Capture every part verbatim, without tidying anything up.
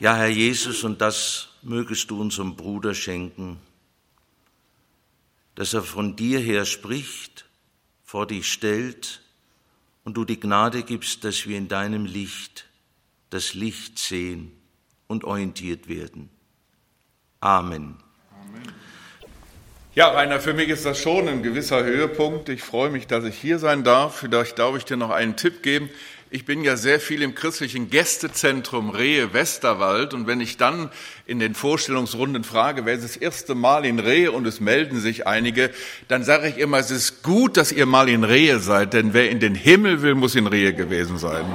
Ja, Herr Jesus, und das mögest du unserem Bruder schenken, dass er von dir her spricht, vor dich stellt und du die Gnade gibst, dass wir in deinem Licht das Licht sehen und orientiert werden. Amen. Amen. Ja, Rainer, für mich ist das schon ein gewisser Höhepunkt. Ich freue mich, dass ich hier sein darf. Vielleicht darf ich dir noch einen Tipp geben. Ich bin ja sehr viel im christlichen Gästezentrum Rehe-Westerwald und wenn ich dann in den Vorstellungsrunden frage, wer ist das erste Mal in Rehe und es melden sich einige, dann sage ich immer, es ist gut, dass ihr mal in Rehe seid, denn wer in den Himmel will, muss in Rehe gewesen sein.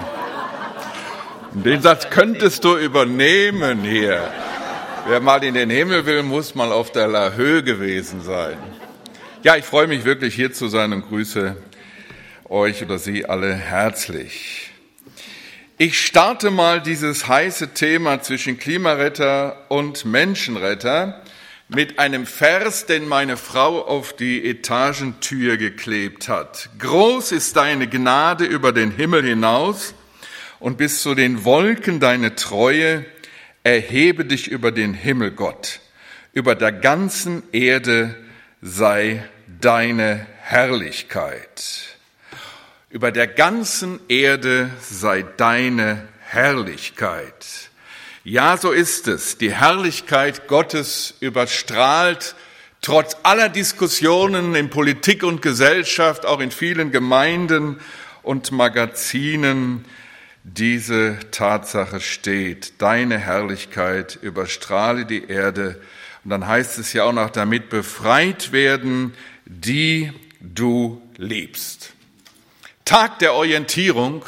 Und den Satz könntest du übernehmen hier. Wer mal in den Himmel will, muss mal auf der La Höhe gewesen sein. Ja, ich freue mich wirklich hier zu sein und grüße euch oder Sie alle herzlich. Ich starte mal dieses heiße Thema zwischen Klimaretter und Menschenretter mit einem Vers, den meine Frau auf die Etagentür geklebt hat. Groß ist deine Gnade über den Himmel hinaus und bis zu den Wolken deine Treue. Erhebe dich über den Himmel, Gott. Über der ganzen Erde sei deine Herrlichkeit. Über der ganzen Erde sei deine Herrlichkeit. Ja, so ist es. Die Herrlichkeit Gottes überstrahlt trotz aller Diskussionen in Politik und Gesellschaft, auch in vielen Gemeinden und Magazinen, diese Tatsache steht. Deine Herrlichkeit überstrahle die Erde. Und dann heißt es ja auch noch, damit befreit werden, die du liebst. Tag der Orientierung.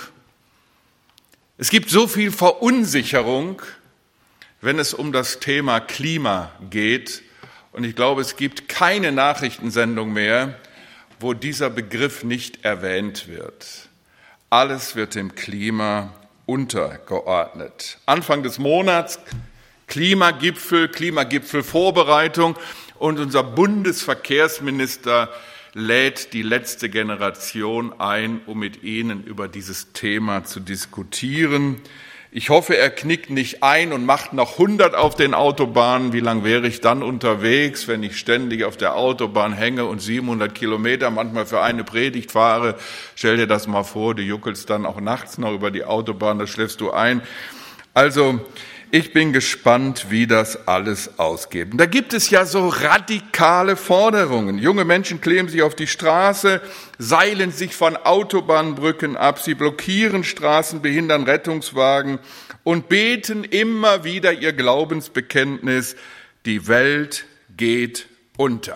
Es gibt so viel Verunsicherung, wenn es um das Thema Klima geht. Und ich glaube, es gibt keine Nachrichtensendung mehr, wo dieser Begriff nicht erwähnt wird. Alles wird dem Klima untergeordnet. Anfang des Monats Klimagipfel, Klimagipfelvorbereitung und unser Bundesverkehrsminister lädt die letzte Generation ein, um mit ihnen über dieses Thema zu diskutieren. Ich hoffe, er knickt nicht ein und macht noch hundert auf den Autobahnen. Wie lang wäre ich dann unterwegs, wenn ich ständig auf der Autobahn hänge und siebenhundert Kilometer manchmal für eine Predigt fahre? Stell dir das mal vor, du juckelst dann auch nachts noch über die Autobahn, da schläfst du ein. Also, ich bin gespannt, wie das alles ausgeht. Da gibt es ja so radikale Forderungen. Junge Menschen kleben sich auf die Straße, seilen sich von Autobahnbrücken ab, sie blockieren Straßen, behindern Rettungswagen und beten immer wieder ihr Glaubensbekenntnis, die Welt geht unter.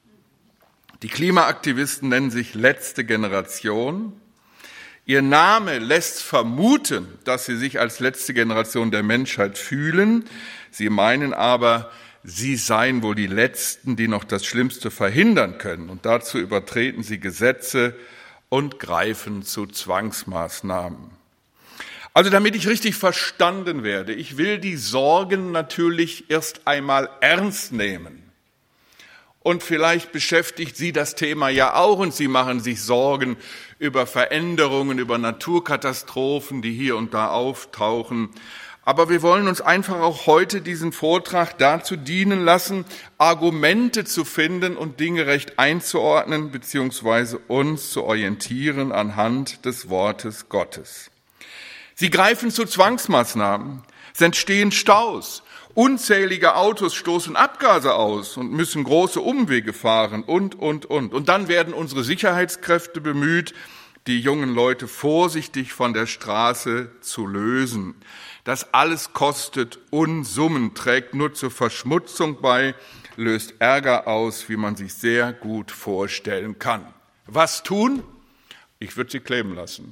Die Klimaaktivisten nennen sich letzte Generation. Ihr Name lässt vermuten, dass sie sich als letzte Generation der Menschheit fühlen. Sie meinen aber, sie seien wohl die Letzten, die noch das Schlimmste verhindern können. Und dazu übertreten sie Gesetze und greifen zu Zwangsmaßnahmen. Also damit ich richtig verstanden werde, ich will die Sorgen natürlich erst einmal ernst nehmen. Und vielleicht beschäftigt Sie das Thema ja auch und Sie machen sich Sorgen über Veränderungen, über Naturkatastrophen, die hier und da auftauchen. Aber wir wollen uns einfach auch heute diesen Vortrag dazu dienen lassen, Argumente zu finden und Dinge recht einzuordnen, beziehungsweise uns zu orientieren anhand des Wortes Gottes. Sie greifen zu Zwangsmaßnahmen, es entstehen Staus. Unzählige Autos stoßen Abgase aus und müssen große Umwege fahren und, und, und. Und dann werden unsere Sicherheitskräfte bemüht, die jungen Leute vorsichtig von der Straße zu lösen. Das alles kostet Unsummen, trägt nur zur Verschmutzung bei, löst Ärger aus, wie man sich sehr gut vorstellen kann. Was tun? Ich würde sie kleben lassen.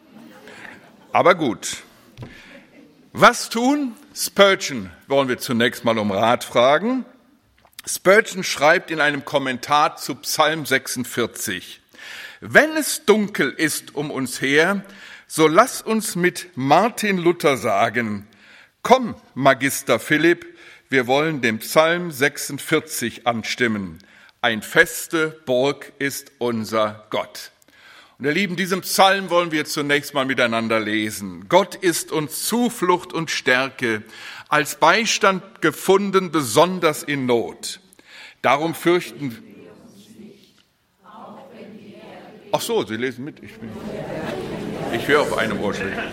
Aber gut. Was tun? Spurgeon wollen wir zunächst mal um Rat fragen. Spurgeon schreibt in einem Kommentar zu Psalm sechsundvierzig: Wenn es dunkel ist um uns her, so lass uns mit Martin Luther sagen: Komm, Magister Philipp, wir wollen dem Psalm sechsundvierzig anstimmen. Ein feste Burg ist unser Gott. Und ihr Lieben, diesen Psalm wollen wir zunächst mal miteinander lesen. Gott ist uns Zuflucht und Stärke, als Beistand gefunden, besonders in Not. Darum fürchten wir. Ach so, Sie lesen mit. Ich, bin, ich höre auf einem Ohr schlecht.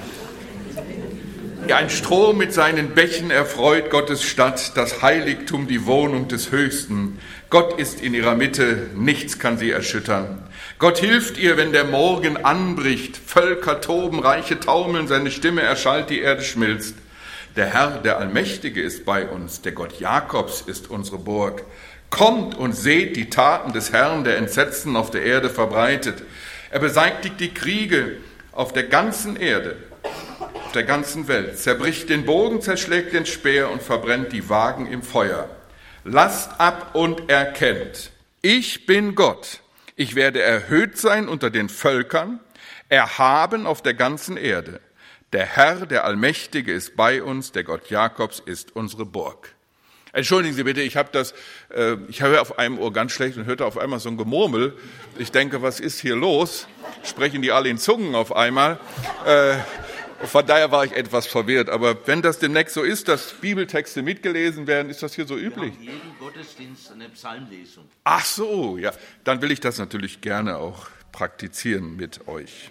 Ja, ein Strom mit seinen Bächen erfreut Gottes Stadt, das Heiligtum, die Wohnung des Höchsten. Gott ist in ihrer Mitte, nichts kann sie erschüttern. Gott hilft ihr, wenn der Morgen anbricht. Völker toben, Reiche taumeln, seine Stimme erschallt, die Erde schmilzt. Der Herr, der Allmächtige, ist bei uns, der Gott Jakobs ist unsere Burg. Kommt und seht die Taten des Herrn, der Entsetzen auf der Erde verbreitet. Er beseitigt die Kriege auf der ganzen Erde, auf der ganzen Welt, zerbricht den Bogen, zerschlägt den Speer und verbrennt die Wagen im Feuer. Lasst ab und erkennt, ich bin Gott. Ich werde erhöht sein unter den Völkern, erhaben auf der ganzen Erde. Der Herr, der Allmächtige, ist bei uns, der Gott Jakobs ist unsere Burg. Entschuldigen Sie bitte, ich habe das, äh, ich höre auf einem Ohr ganz schlecht und hörte auf einmal so ein Gemurmel. Ich denke, was ist hier los? Sprechen die alle in Zungen auf einmal? Äh, von daher war ich etwas verwirrt. Aber wenn das demnächst so ist, dass Bibeltexte mitgelesen werden, ist das hier so üblich? Wir haben jeden Gottesdienst eine Psalmlesung. Ach so, ja, dann will ich das natürlich gerne auch praktizieren mit euch.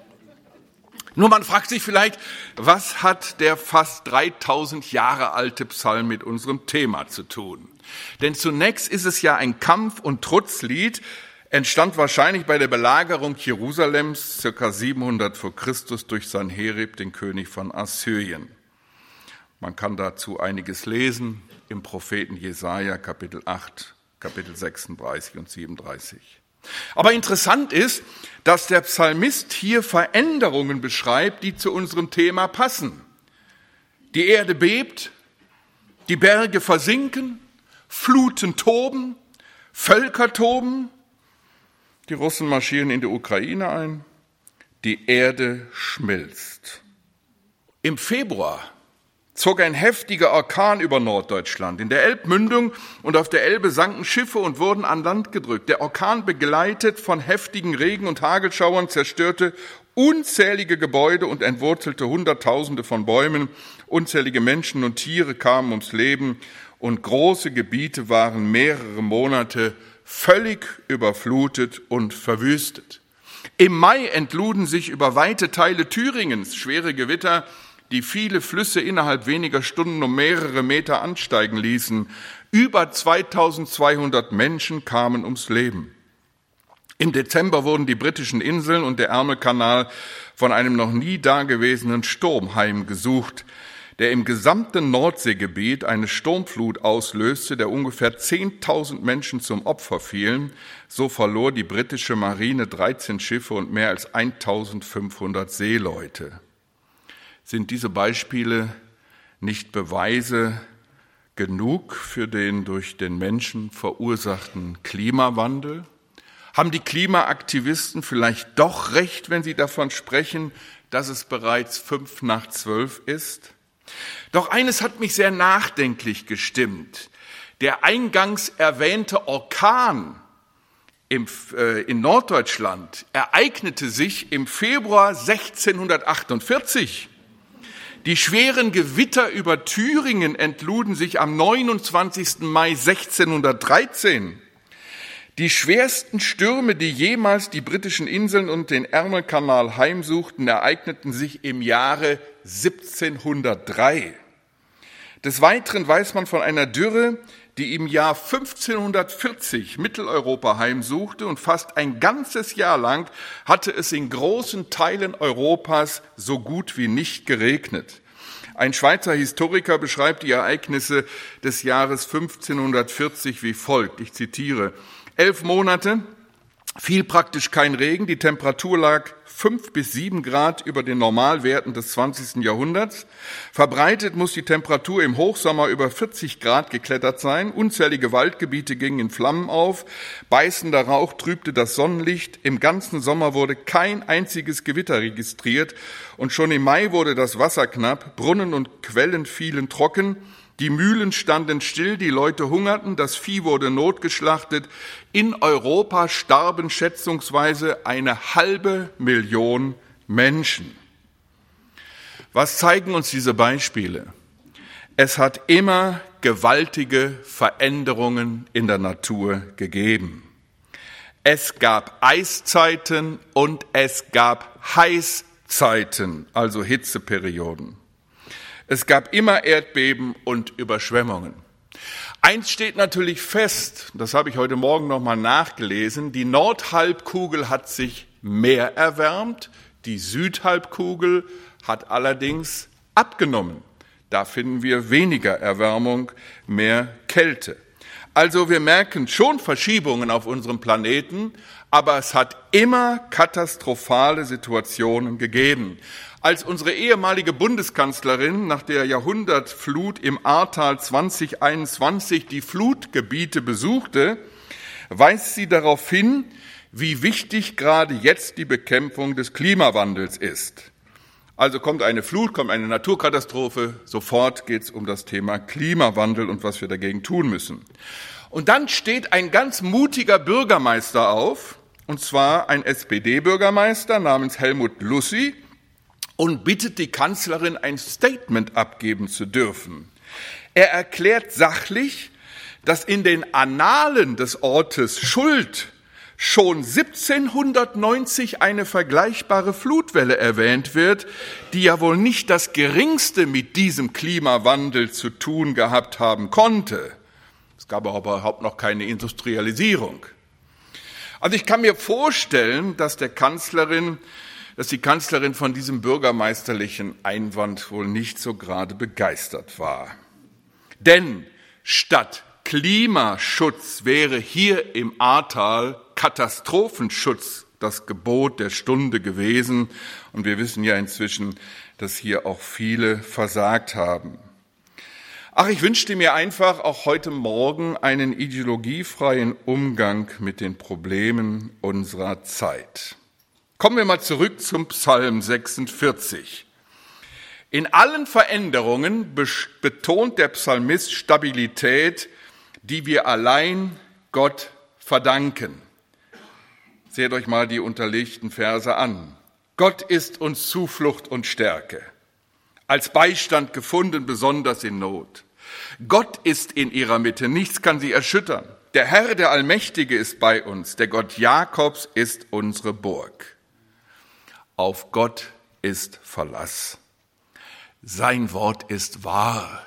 Nur man fragt sich vielleicht, was hat der fast dreitausend Jahre alte Psalm mit unserem Thema zu tun? Denn zunächst ist es ja ein Kampf- und Trutzlied, entstand wahrscheinlich bei der Belagerung Jerusalems ca. siebenhundert vor Christus durch Sanherib, den König von Assyrien. Man kann dazu einiges lesen im Propheten Jesaja, Kapitel acht, Kapitel sechsunddreißig und siebenunddreißig. Aber interessant ist, dass der Psalmist hier Veränderungen beschreibt, die zu unserem Thema passen. Die Erde bebt, die Berge versinken, Fluten toben, Völker toben, die Russen marschieren in die Ukraine ein, die Erde schmilzt. Im Februar zog ein heftiger Orkan über Norddeutschland. In der Elbmündung und auf der Elbe sanken Schiffe und wurden an Land gedrückt. Der Orkan, begleitet von heftigen Regen- und Hagelschauern, zerstörte unzählige Gebäude und entwurzelte Hunderttausende von Bäumen. Unzählige Menschen und Tiere kamen ums Leben und große Gebiete waren mehrere Monate völlig überflutet und verwüstet. Im Mai entluden sich über weite Teile Thüringens schwere Gewitter, die viele Flüsse innerhalb weniger Stunden um mehrere Meter ansteigen ließen. Über zweitausendzweihundert Menschen kamen ums Leben. Im Dezember wurden die britischen Inseln und der Ärmelkanal von einem noch nie dagewesenen Sturm heimgesucht, der im gesamten Nordseegebiet eine Sturmflut auslöste, der ungefähr zehntausend Menschen zum Opfer fielen. So verlor die britische Marine dreizehn Schiffe und mehr als eintausendfünfhundert Seeleute. Sind diese Beispiele nicht Beweise genug für den durch den Menschen verursachten Klimawandel? Haben die Klimaaktivisten vielleicht doch recht, wenn sie davon sprechen, dass es bereits fünf nach zwölf ist? Doch eines hat mich sehr nachdenklich gestimmt. Der eingangs erwähnte Orkan im, äh, in Norddeutschland ereignete sich im Februar sechzehnhundertachtundvierzig. Die schweren Gewitter über Thüringen entluden sich am neunundzwanzigsten Mai sechzehnhundertdreizehn. Die schwersten Stürme, die jemals die britischen Inseln und den Ärmelkanal heimsuchten, ereigneten sich im Jahre siebzehnhundertdrei. Des Weiteren weiß man von einer Dürre, die im Jahr fünfzehnhundertvierzig Mitteleuropa heimsuchte, und fast ein ganzes Jahr lang hatte es in großen Teilen Europas so gut wie nicht geregnet. Ein Schweizer Historiker beschreibt die Ereignisse des Jahres fünfzehnhundertvierzig wie folgt, ich zitiere: Elf Monate, fiel praktisch kein Regen, die Temperatur lag fünf bis sieben Grad über den Normalwerten des zwanzigsten Jahrhunderts. Verbreitet muss die Temperatur im Hochsommer über vierzig Grad geklettert sein. Unzählige Waldgebiete gingen in Flammen auf. Beißender Rauch trübte das Sonnenlicht. Im ganzen Sommer wurde kein einziges Gewitter registriert. Und schon im Mai wurde das Wasser knapp. Brunnen und Quellen fielen trocken. Die Mühlen standen still, die Leute hungerten, das Vieh wurde notgeschlachtet. In Europa starben schätzungsweise eine halbe Million Menschen. Was zeigen uns diese Beispiele? Es hat immer gewaltige Veränderungen in der Natur gegeben. Es gab Eiszeiten und es gab Heißzeiten, also Hitzeperioden. Es gab immer Erdbeben und Überschwemmungen. Eins steht natürlich fest, das habe ich heute Morgen noch mal nachgelesen, die Nordhalbkugel hat sich mehr erwärmt, die Südhalbkugel hat allerdings abgenommen. Da finden wir weniger Erwärmung, mehr Kälte. Also wir merken schon Verschiebungen auf unserem Planeten, aber es hat immer katastrophale Situationen gegeben. Als unsere ehemalige Bundeskanzlerin nach der Jahrhundertflut im Ahrtal zwanzig einundzwanzig die Flutgebiete besuchte, weist sie darauf hin, wie wichtig gerade jetzt die Bekämpfung des Klimawandels ist. Also kommt eine Flut, kommt eine Naturkatastrophe, sofort geht es um das Thema Klimawandel und was wir dagegen tun müssen. Und dann steht ein ganz mutiger Bürgermeister auf, und zwar ein S P D-Bürgermeister namens Helmut Lussi, und bittet die Kanzlerin, ein Statement abgeben zu dürfen. Er erklärt sachlich, dass in den Annalen des Ortes Schuld schon siebzehnhundertneunzig eine vergleichbare Flutwelle erwähnt wird, die ja wohl nicht das Geringste mit diesem Klimawandel zu tun gehabt haben konnte. Es gab aber überhaupt noch keine Industrialisierung. Also ich kann mir vorstellen, dass der Kanzlerin, dass die Kanzlerin von diesem bürgermeisterlichen Einwand wohl nicht so gerade begeistert war. Denn statt Klimaschutz wäre hier im Ahrtal Katastrophenschutz das Gebot der Stunde gewesen. Und wir wissen ja inzwischen, dass hier auch viele versagt haben. Ach, ich wünschte mir einfach auch heute Morgen einen ideologiefreien Umgang mit den Problemen unserer Zeit. Kommen wir mal zurück zum Psalm sechsundvierzig. In allen Veränderungen betont der Psalmist Stabilität, die wir allein Gott verdanken. Seht euch mal die unterlegten Verse an. Gott ist uns Zuflucht und Stärke, als Beistand gefunden, besonders in Not. Gott ist in ihrer Mitte, nichts kann sie erschüttern. Der Herr, der Allmächtige, ist bei uns, der Gott Jakobs ist unsere Burg. Auf Gott ist Verlass. Sein Wort ist wahr.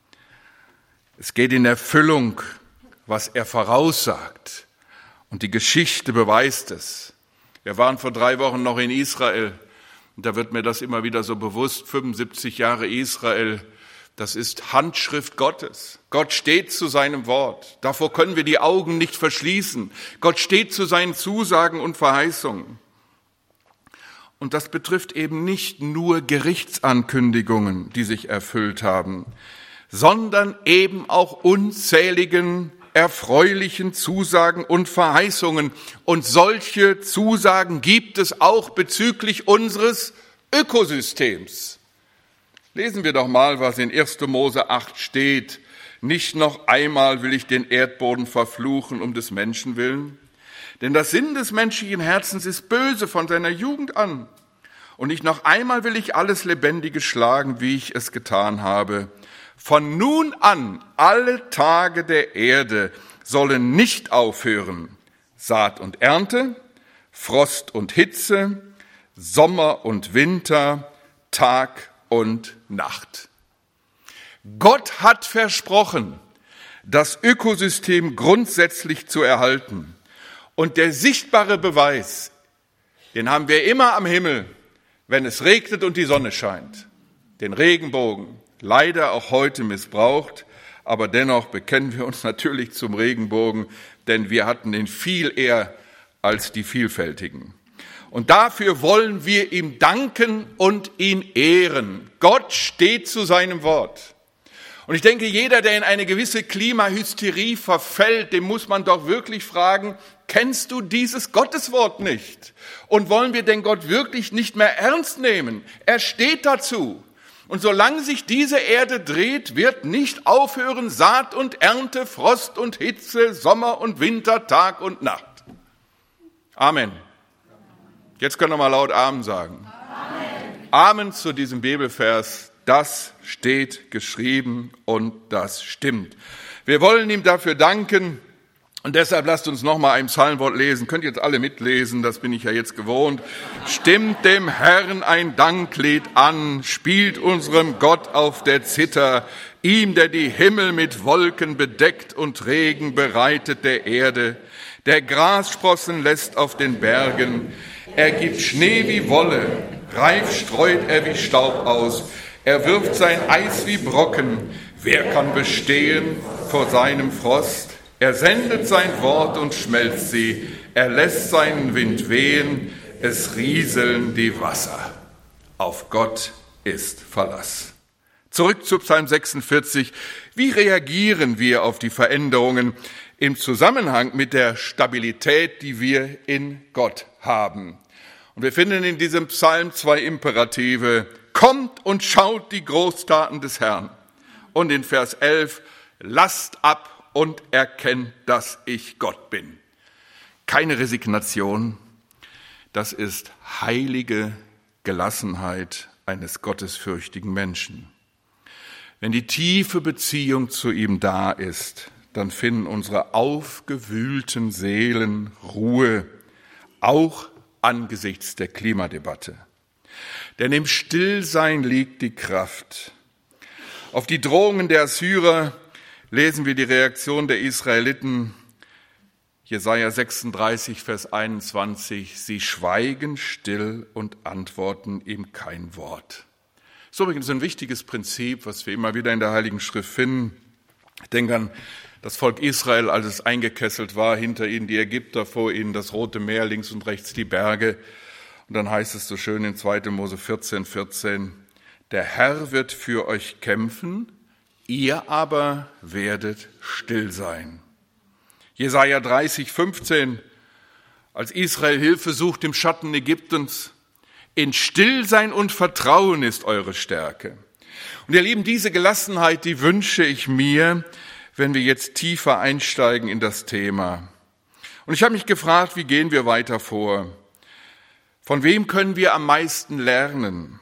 Es geht in Erfüllung, was er voraussagt. Und die Geschichte beweist es. Wir waren vor drei Wochen noch in Israel. Und da wird mir das immer wieder so bewusst. fünfundsiebzig Jahre Israel, das ist Handschrift Gottes. Gott steht zu seinem Wort. Davor können wir die Augen nicht verschließen. Gott steht zu seinen Zusagen und Verheißungen. Und das betrifft eben nicht nur Gerichtsankündigungen, die sich erfüllt haben, sondern eben auch unzähligen erfreulichen Zusagen und Verheißungen. Und solche Zusagen gibt es auch bezüglich unseres Ökosystems. Lesen wir doch mal, was in erster Mose acht steht. Nicht noch einmal will ich den Erdboden verfluchen um des Menschen willen. Denn das Sinn des menschlichen Herzens ist böse von seiner Jugend an. Und nicht noch einmal will ich alles Lebendige schlagen, wie ich es getan habe. Von nun an, alle Tage der Erde sollen nicht aufhören. Saat und Ernte, Frost und Hitze, Sommer und Winter, Tag und Nacht. Gott hat versprochen, das Ökosystem grundsätzlich zu erhalten. Und der sichtbare Beweis, den haben wir immer am Himmel, wenn es regnet und die Sonne scheint. Den Regenbogen, leider auch heute missbraucht, aber dennoch bekennen wir uns natürlich zum Regenbogen, denn wir hatten den viel eher als die Vielfältigen. Und dafür wollen wir ihm danken und ihn ehren. Gott steht zu seinem Wort. Und ich denke, jeder, der in eine gewisse Klimahysterie verfällt, dem muss man doch wirklich fragen, kennst du dieses Gotteswort nicht? Und wollen wir denn Gott wirklich nicht mehr ernst nehmen? Er steht dazu. Und solange sich diese Erde dreht, wird nicht aufhören Saat und Ernte, Frost und Hitze, Sommer und Winter, Tag und Nacht. Amen. Jetzt können wir mal laut Amen sagen. Amen, Amen zu diesem Bibelvers. Das steht geschrieben und das stimmt. Wir wollen ihm dafür danken. Und deshalb lasst uns noch mal ein Psalmwort lesen. Könnt ihr jetzt alle mitlesen, das bin ich ja jetzt gewohnt. Stimmt dem Herrn ein Danklied an, spielt unserem Gott auf der Zither, ihm, der die Himmel mit Wolken bedeckt und Regen bereitet der Erde, der Grassprossen lässt auf den Bergen, er gibt Schnee wie Wolle, reif streut er wie Staub aus, er wirft sein Eis wie Brocken, wer kann bestehen vor seinem Frost? Er sendet sein Wort und schmelzt sie, er lässt seinen Wind wehen, es rieseln die Wasser. Auf Gott ist Verlass. Zurück zu Psalm sechsundvierzig. Wie reagieren wir auf die Veränderungen im Zusammenhang mit der Stabilität, die wir in Gott haben? Und wir finden in diesem Psalm zwei Imperative. Kommt und schaut die Großtaten des Herrn. Und in Vers elf, lasst ab und erkennt, dass ich Gott bin. Keine Resignation, das ist heilige Gelassenheit eines gottesfürchtigen Menschen. Wenn die tiefe Beziehung zu ihm da ist, dann finden unsere aufgewühlten Seelen Ruhe, auch angesichts der Klimadebatte. Denn im Stillsein liegt die Kraft. Auf die Drohungen der Assyrer lesen wir die Reaktion der Israeliten, Jesaja sechsunddreißig, Vers einundzwanzig, sie schweigen still und antworten ihm kein Wort. Das ist übrigens ein wichtiges Prinzip, was wir immer wieder in der Heiligen Schrift finden. Ich denke an das Volk Israel, als es eingekesselt war, hinter ihnen die Ägypter, vor ihnen das Rote Meer, links und rechts die Berge. Und dann heißt es so schön in zweiter Mose vierzehn, vierzehn, der Herr wird für euch kämpfen, ihr aber werdet still sein. Jesaja dreißig, fünfzehn, als Israel Hilfe sucht im Schatten Ägyptens, in Stillsein und Vertrauen ist eure Stärke. Und ihr Lieben, diese Gelassenheit, die wünsche ich mir, wenn wir jetzt tiefer einsteigen in das Thema. Und ich habe mich gefragt, wie gehen wir weiter vor? Von wem können wir am meisten lernen?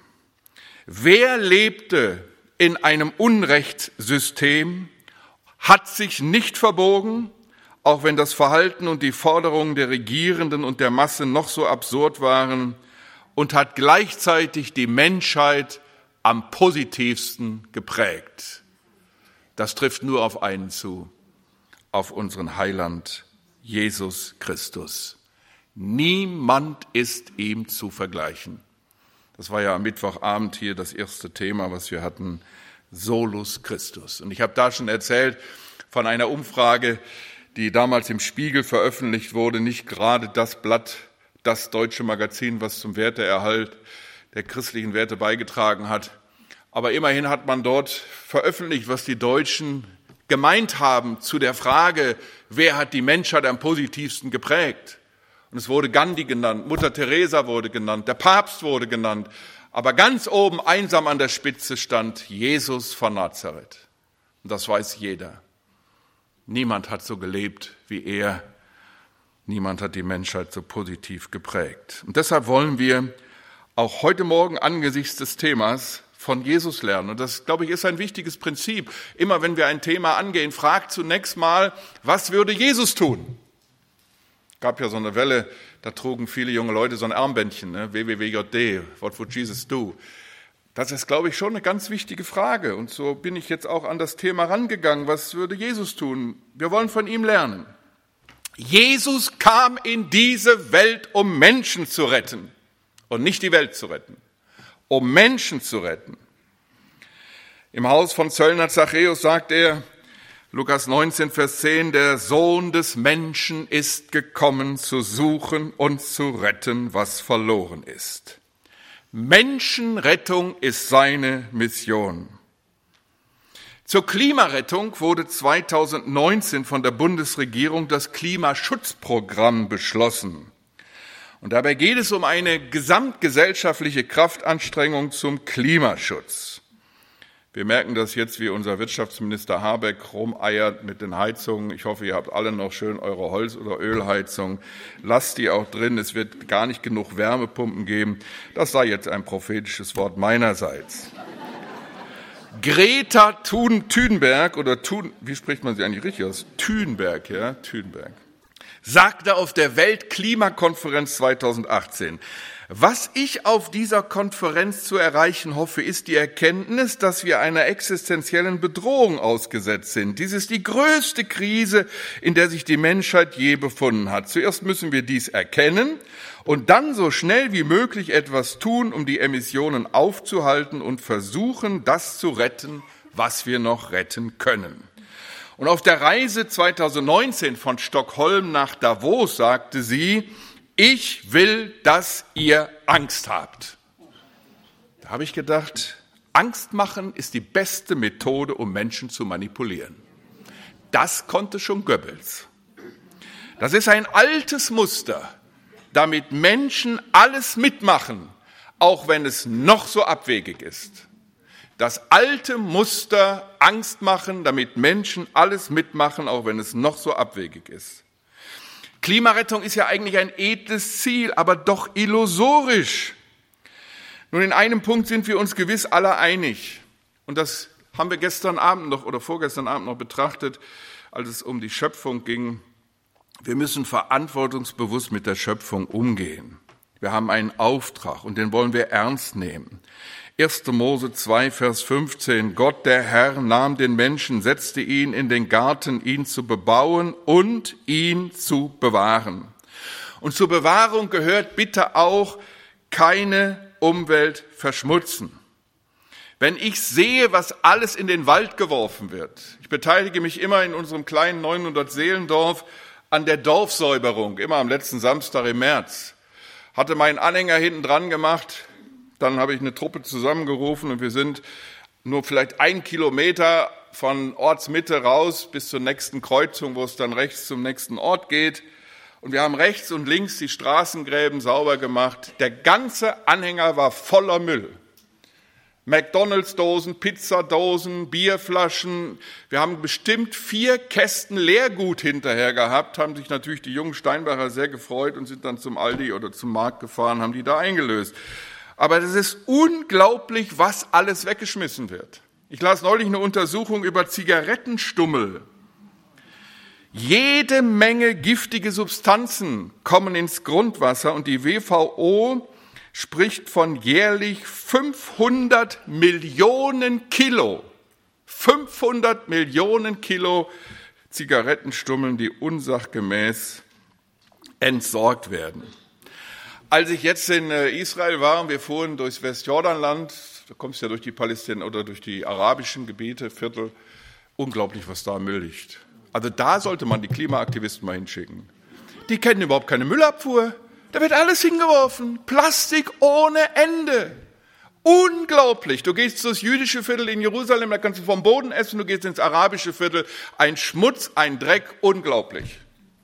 Wer lebte in einem Unrechtssystem, hat sich nicht verbogen, auch wenn das Verhalten und die Forderungen der Regierenden und der Masse noch so absurd waren, und hat gleichzeitig die Menschheit am positivsten geprägt. Das trifft nur auf einen zu, auf unseren Heiland Jesus Christus. Niemand ist ihm zu vergleichen. Das war ja am Mittwochabend hier das erste Thema, was wir hatten, Solus Christus. Und ich habe da schon erzählt von einer Umfrage, die damals im Spiegel veröffentlicht wurde, nicht gerade das Blatt, das deutsche Magazin, was zum Werteerhalt der christlichen Werte beigetragen hat. Aber immerhin hat man dort veröffentlicht, was die Deutschen gemeint haben zu der Frage, wer hat die Menschheit am positivsten geprägt? Und es wurde Gandhi genannt, Mutter Teresa wurde genannt, der Papst wurde genannt. Aber ganz oben, einsam an der Spitze, stand Jesus von Nazareth. Und das weiß jeder. Niemand hat so gelebt wie er. Niemand hat die Menschheit so positiv geprägt. Und deshalb wollen wir auch heute Morgen angesichts des Themas von Jesus lernen. Und das, glaube ich, ist ein wichtiges Prinzip. Immer wenn wir ein Thema angehen, fragt zunächst mal, was würde Jesus tun? Es gab ja so eine Welle, da trugen viele junge Leute so ein Armbändchen, ne? W W W J D, What would Jesus do? Das ist, glaube ich, schon eine ganz wichtige Frage. Und so bin ich jetzt auch an das Thema rangegangen. Was würde Jesus tun? Wir wollen von ihm lernen. Jesus kam in diese Welt, um Menschen zu retten und nicht die Welt zu retten, um Menschen zu retten. Im Haus von Zöllner Zachäus sagt er, Lukas neunzehn, Vers zehn, der Sohn des Menschen ist gekommen, zu suchen und zu retten, was verloren ist. Menschenrettung ist seine Mission. Zur Klimarettung wurde zweitausendneunzehn von der Bundesregierung das Klimaschutzprogramm beschlossen. Und dabei geht es um eine gesamtgesellschaftliche Kraftanstrengung zum Klimaschutz. Wir merken das jetzt, wie unser Wirtschaftsminister Habeck rumeiert mit den Heizungen. Ich hoffe, ihr habt alle noch schön eure Holz- oder Ölheizung. Lasst die auch drin. Es wird gar nicht genug Wärmepumpen geben. Das sei jetzt ein prophetisches Wort meinerseits. Greta Thunberg, oder Thun, wie spricht man sie eigentlich richtig aus? Thunberg, ja, Thunberg, sagte auf der Weltklimakonferenz zweitausendachtzehn, was ich auf dieser Konferenz zu erreichen hoffe, ist die Erkenntnis, dass wir einer existenziellen Bedrohung ausgesetzt sind. Dies ist die größte Krise, in der sich die Menschheit je befunden hat. Zuerst müssen wir dies erkennen und dann so schnell wie möglich etwas tun, um die Emissionen aufzuhalten und versuchen, das zu retten, was wir noch retten können. Und auf der Reise zweitausendneunzehn von Stockholm nach Davos sagte sie, ich will, dass ihr Angst habt. Da habe ich gedacht, Angst machen ist die beste Methode, um Menschen zu manipulieren. Das konnte schon Goebbels. Das ist ein altes Muster, damit Menschen alles mitmachen, auch wenn es noch so abwegig ist. Das alte Muster, Angst machen, damit Menschen alles mitmachen, auch wenn es noch so abwegig ist. Klimarettung ist ja eigentlich ein edles Ziel, aber doch illusorisch. Nun, in einem Punkt sind wir uns gewiss alle einig. Und das haben wir gestern Abend noch oder vorgestern Abend noch betrachtet, als es um die Schöpfung ging. Wir müssen verantwortungsbewusst mit der Schöpfung umgehen. Wir haben einen Auftrag und den wollen wir ernst nehmen. erster Mose zwei, Vers fünfzehn. Gott, der Herr, nahm den Menschen, setzte ihn in den Garten, ihn zu bebauen und ihn zu bewahren. Und zur Bewahrung gehört bitte auch keine Umwelt verschmutzen. Wenn ich sehe, was alles in den Wald geworfen wird, ich beteilige mich immer in unserem kleinen neunhundert Seelendorf an der Dorfsäuberung, immer am letzten Samstag im März, hatte meinen Anhänger hinten dran gemacht. Dann habe ich eine Truppe zusammengerufen und wir sind nur vielleicht ein Kilometer von Ortsmitte raus bis zur nächsten Kreuzung, wo es dann rechts zum nächsten Ort geht. Und wir haben rechts und links die Straßengräben sauber gemacht. Der ganze Anhänger war voller Müll. McDonalds-Dosen, Pizzadosen, Bierflaschen. Wir haben bestimmt vier Kästen Leergut hinterher gehabt, haben sich natürlich die jungen Steinbacher sehr gefreut und sind dann zum Aldi oder zum Markt gefahren, haben die da eingelöst. Aber das ist unglaublich, was alles weggeschmissen wird. Ich las neulich eine Untersuchung über Zigarettenstummel. Jede Menge giftige Substanzen kommen ins Grundwasser und die W V O spricht von jährlich fünfhundert Millionen Kilo. fünfhundert Millionen Kilo Zigarettenstummeln, die unsachgemäß entsorgt werden. Als ich jetzt in Israel war und wir fuhren durchs Westjordanland, da kommst du ja durch die Palästin oder durch die arabischen Gebiete, Viertel, unglaublich, was da Müll liegt. Also da sollte man die Klimaaktivisten mal hinschicken. Die kennen überhaupt keine Müllabfuhr. Da wird alles hingeworfen. Plastik ohne Ende. Unglaublich. Du gehst durchs jüdische Viertel in Jerusalem, da kannst du vom Boden essen, du gehst ins arabische Viertel. Ein Schmutz, ein Dreck, unglaublich.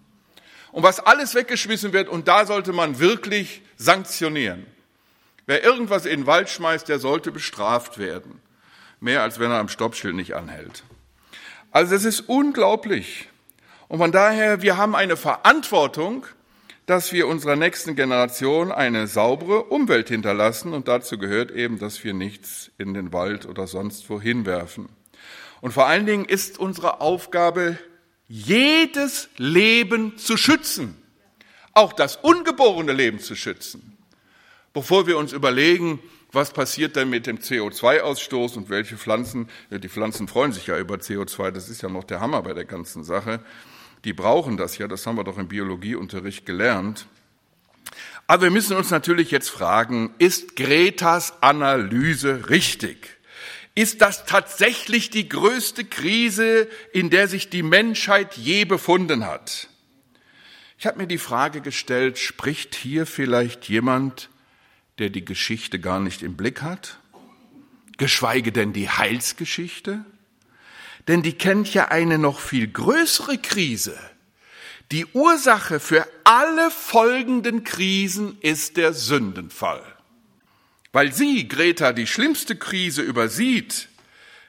Und was alles weggeschmissen wird, und da sollte man wirklich sanktionieren. Wer irgendwas in den Wald schmeißt, der sollte bestraft werden. Mehr als wenn er am Stoppschild nicht anhält. Also es ist unglaublich. Und von daher, wir haben eine Verantwortung, dass wir unserer nächsten Generation eine saubere Umwelt hinterlassen. Und dazu gehört eben, dass wir nichts in den Wald oder sonst wohin werfen. Und vor allen Dingen ist unsere Aufgabe, jedes Leben zu schützen. Auch das ungeborene Leben zu schützen. Bevor wir uns überlegen, was passiert denn mit dem C O zwei Ausstoß und welche Pflanzen, die Pflanzen freuen sich ja über C O zwei, das ist ja noch der Hammer bei der ganzen Sache. Die brauchen das ja, das haben wir doch im Biologieunterricht gelernt. Aber wir müssen uns natürlich jetzt fragen, ist Gretas Analyse richtig? Ist das tatsächlich die größte Krise, in der sich die Menschheit je befunden hat? Ich habe mir die Frage gestellt, spricht hier vielleicht jemand, der die Geschichte gar nicht im Blick hat? Geschweige denn die Heilsgeschichte? Denn die kennt ja eine noch viel größere Krise. Die Ursache für alle folgenden Krisen ist der Sündenfall. Weil sie, Greta, die schlimmste Krise übersieht,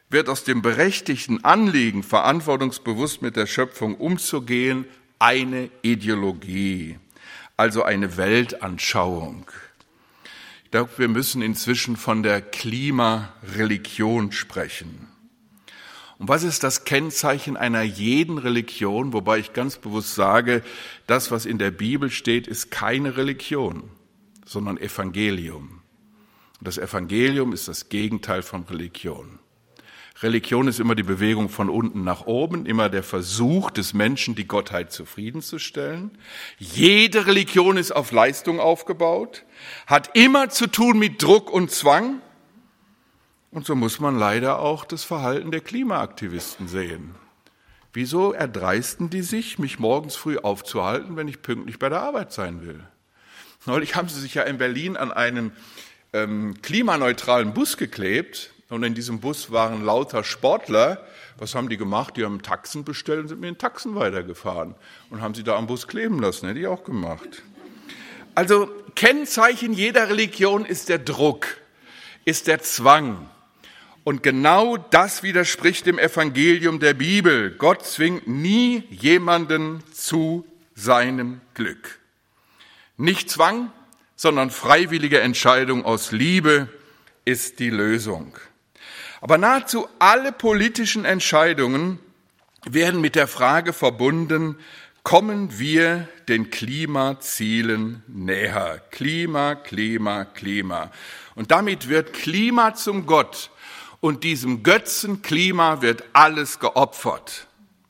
wird aus dem berechtigten Anliegen, verantwortungsbewusst mit der Schöpfung umzugehen, eine Ideologie, also eine Weltanschauung. Ich glaube, wir müssen inzwischen von der Klimareligion sprechen. Und was ist das Kennzeichen einer jeden Religion? Wobei ich ganz bewusst sage, das, was in der Bibel steht, ist keine Religion, sondern Evangelium. Und das Evangelium ist das Gegenteil von Religion. Religion ist immer die Bewegung von unten nach oben, immer der Versuch des Menschen, die Gottheit zufriedenzustellen. Jede Religion ist auf Leistung aufgebaut, hat immer zu tun mit Druck und Zwang. Und so muss man leider auch das Verhalten der Klimaaktivisten sehen. Wieso erdreisten die sich, mich morgens früh aufzuhalten, wenn ich pünktlich bei der Arbeit sein will? Neulich haben sie sich ja in Berlin an einen ähm, klimaneutralen Bus geklebt. Und in diesem Bus waren lauter Sportler. Was haben die gemacht? Die haben Taxen bestellt und sind mit den Taxen weitergefahren. Und haben sie da am Bus kleben lassen. Hätte ich auch gemacht. Also Kennzeichen jeder Religion ist der Druck, ist der Zwang. Und genau das widerspricht dem Evangelium der Bibel. Gott zwingt nie jemanden zu seinem Glück. Nicht Zwang, sondern freiwillige Entscheidung aus Liebe ist die Lösung. Aber nahezu alle politischen Entscheidungen werden mit der Frage verbunden, kommen wir den Klimazielen näher? Klima, Klima, Klima. Und damit wird Klima zum Gott. Und diesem Götzen Klima wird alles geopfert.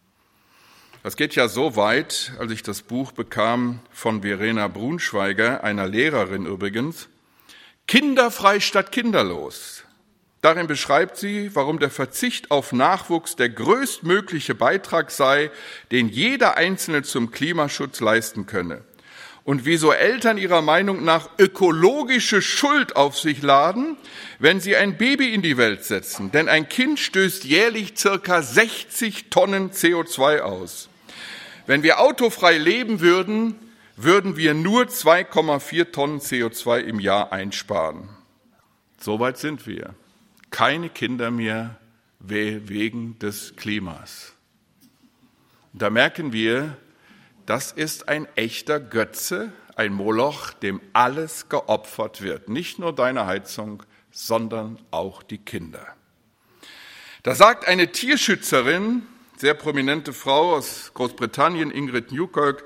Das geht ja so weit, als ich das Buch bekam von Verena Brunschweiger, einer Lehrerin übrigens, Kinderfrei statt kinderlos. Darin beschreibt sie, warum der Verzicht auf Nachwuchs der größtmögliche Beitrag sei, den jeder Einzelne zum Klimaschutz leisten könne. Und wieso Eltern ihrer Meinung nach ökologische Schuld auf sich laden, wenn sie ein Baby in die Welt setzen. Denn ein Kind stößt jährlich circa sechzig Tonnen C O zwei aus. Wenn wir autofrei leben würden, würden wir nur zwei Komma vier Tonnen C O zwei im Jahr einsparen. Soweit sind wir. Keine Kinder mehr wegen des Klimas. Da merken wir, das ist ein echter Götze, ein Moloch, dem alles geopfert wird. Nicht nur deine Heizung, sondern auch die Kinder. Da sagt eine Tierschützerin, sehr prominente Frau aus Großbritannien, Ingrid Newkirk,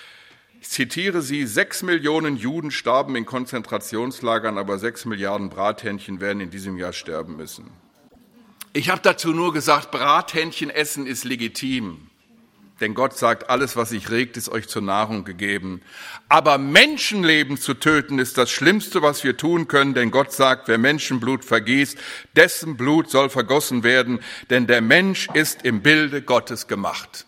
ich zitiere sie, sechs Millionen Juden starben in Konzentrationslagern, aber sechs Milliarden Brathähnchen werden in diesem Jahr sterben müssen. Ich habe dazu nur gesagt, Brathähnchen essen ist legitim. Denn Gott sagt, alles, was sich regt, ist euch zur Nahrung gegeben. Aber Menschenleben zu töten, ist das Schlimmste, was wir tun können. Denn Gott sagt, wer Menschenblut vergießt, dessen Blut soll vergossen werden. Denn der Mensch ist im Bilde Gottes gemacht.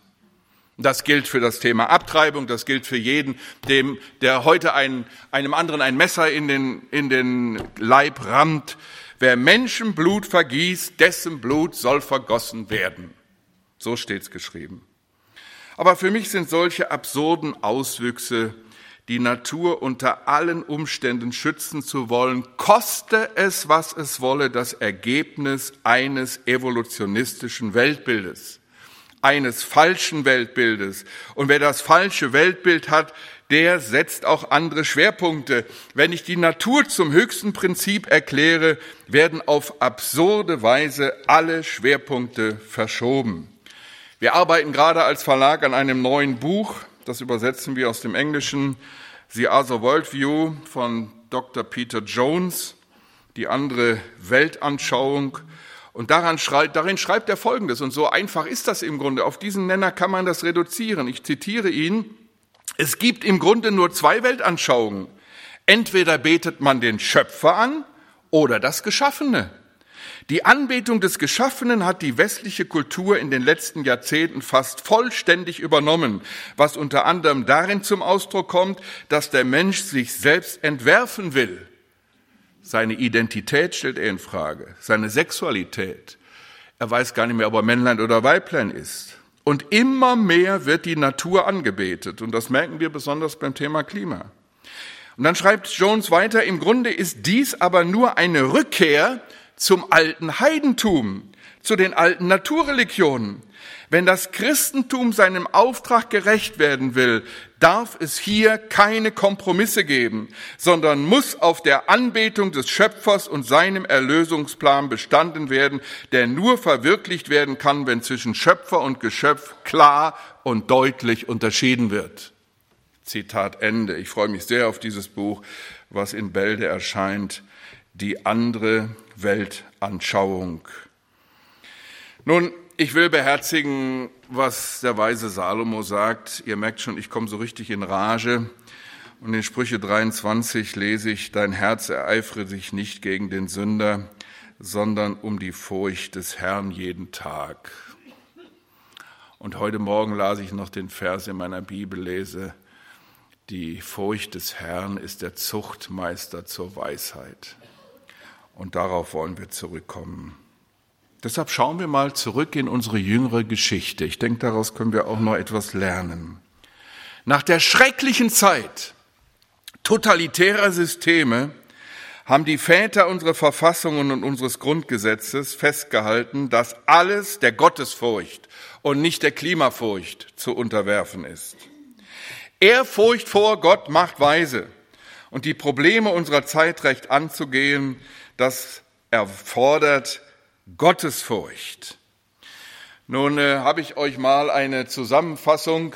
Das gilt für das Thema Abtreibung, das gilt für jeden, dem, der heute ein, einem anderen ein Messer in den, in den Leib rammt. Wer Menschenblut vergießt, dessen Blut soll vergossen werden. So steht's geschrieben. Aber für mich sind solche absurden Auswüchse, die Natur unter allen Umständen schützen zu wollen, koste es, was es wolle, das Ergebnis eines evolutionistischen Weltbildes, eines falschen Weltbildes. Und wer das falsche Weltbild hat, der setzt auch andere Schwerpunkte. Wenn ich die Natur zum höchsten Prinzip erkläre, werden auf absurde Weise alle Schwerpunkte verschoben. Wir arbeiten gerade als Verlag an einem neuen Buch, das übersetzen wir aus dem Englischen, The Other Worldview von Doktor Peter Jones, die andere Weltanschauung. Und daran schreibt, darin schreibt er Folgendes, und so einfach ist das im Grunde, auf diesen Nenner kann man das reduzieren. Ich zitiere ihn, es gibt im Grunde nur zwei Weltanschauungen. Entweder betet man den Schöpfer an oder das Geschaffene. Die Anbetung des Geschaffenen hat die westliche Kultur in den letzten Jahrzehnten fast vollständig übernommen, was unter anderem darin zum Ausdruck kommt, dass der Mensch sich selbst entwerfen will. Seine Identität stellt er in Frage, seine Sexualität. Er weiß gar nicht mehr, ob er Männlein oder Weiblein ist. Und immer mehr wird die Natur angebetet. Und das merken wir besonders beim Thema Klima. Und dann schreibt Jones weiter, im Grunde ist dies aber nur eine Rückkehr zum alten Heidentum, zu den alten Naturreligionen. Wenn das Christentum seinem Auftrag gerecht werden will, darf es hier keine Kompromisse geben, sondern muss auf der Anbetung des Schöpfers und seinem Erlösungsplan bestanden werden, der nur verwirklicht werden kann, wenn zwischen Schöpfer und Geschöpf klar und deutlich unterschieden wird. Zitat Ende. Ich freue mich sehr auf dieses Buch, was in Bälde erscheint, die andere Weltanschauung. Nun, ich will beherzigen, was der weise Salomo sagt. Ihr merkt schon, ich komme so richtig in Rage. Und in Sprüche dreiundzwanzig lese ich, dein Herz ereifere sich nicht gegen den Sünder, sondern um die Furcht des Herrn jeden Tag. Und heute Morgen las ich noch den Vers in meiner Bibel, lese, die Furcht des Herrn ist der Zuchtmeister zur Weisheit. Und darauf wollen wir zurückkommen. Deshalb schauen wir mal zurück in unsere jüngere Geschichte. Ich denke, daraus können wir auch noch etwas lernen. Nach der schrecklichen Zeit totalitärer Systeme haben die Väter unserer Verfassungen und unseres Grundgesetzes festgehalten, dass alles der Gottesfurcht und nicht der Klimafurcht zu unterwerfen ist. Ehrfurcht vor Gott macht weise. Und die Probleme unserer Zeit recht anzugehen, das erfordert Gottesfurcht. Nun äh, habe ich euch mal eine Zusammenfassung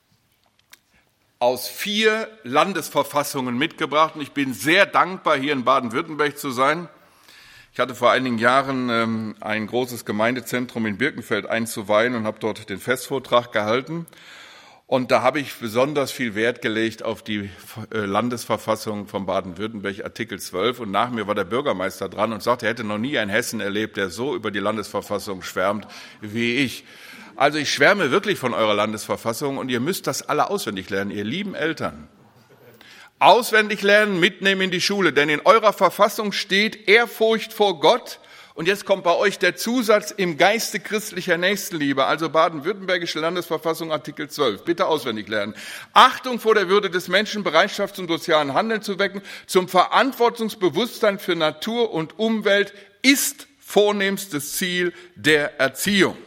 aus vier Landesverfassungen mitgebracht und ich bin sehr dankbar, hier in Baden-Württemberg zu sein. Ich hatte vor einigen Jahren ähm, ein großes Gemeindezentrum in Birkenfeld einzuweihen und habe dort den Festvortrag gehalten. Und da habe ich besonders viel Wert gelegt auf die Landesverfassung von Baden-Württemberg, Artikel zwölf. Und nach mir war der Bürgermeister dran und sagte, er hätte noch nie einen Hessen erlebt, der so über die Landesverfassung schwärmt wie ich. Also ich schwärme wirklich von eurer Landesverfassung und ihr müsst das alle auswendig lernen, ihr lieben Eltern. Auswendig lernen, mitnehmen in die Schule, denn in eurer Verfassung steht Ehrfurcht vor Gott. Und jetzt kommt bei euch der Zusatz im Geiste christlicher Nächstenliebe, also baden-württembergische Landesverfassung, Artikel zwölf. Bitte auswendig lernen. Achtung vor der Würde des Menschen, Bereitschaft zum sozialen Handeln zu wecken, zum Verantwortungsbewusstsein für Natur und Umwelt ist vornehmstes Ziel der Erziehung.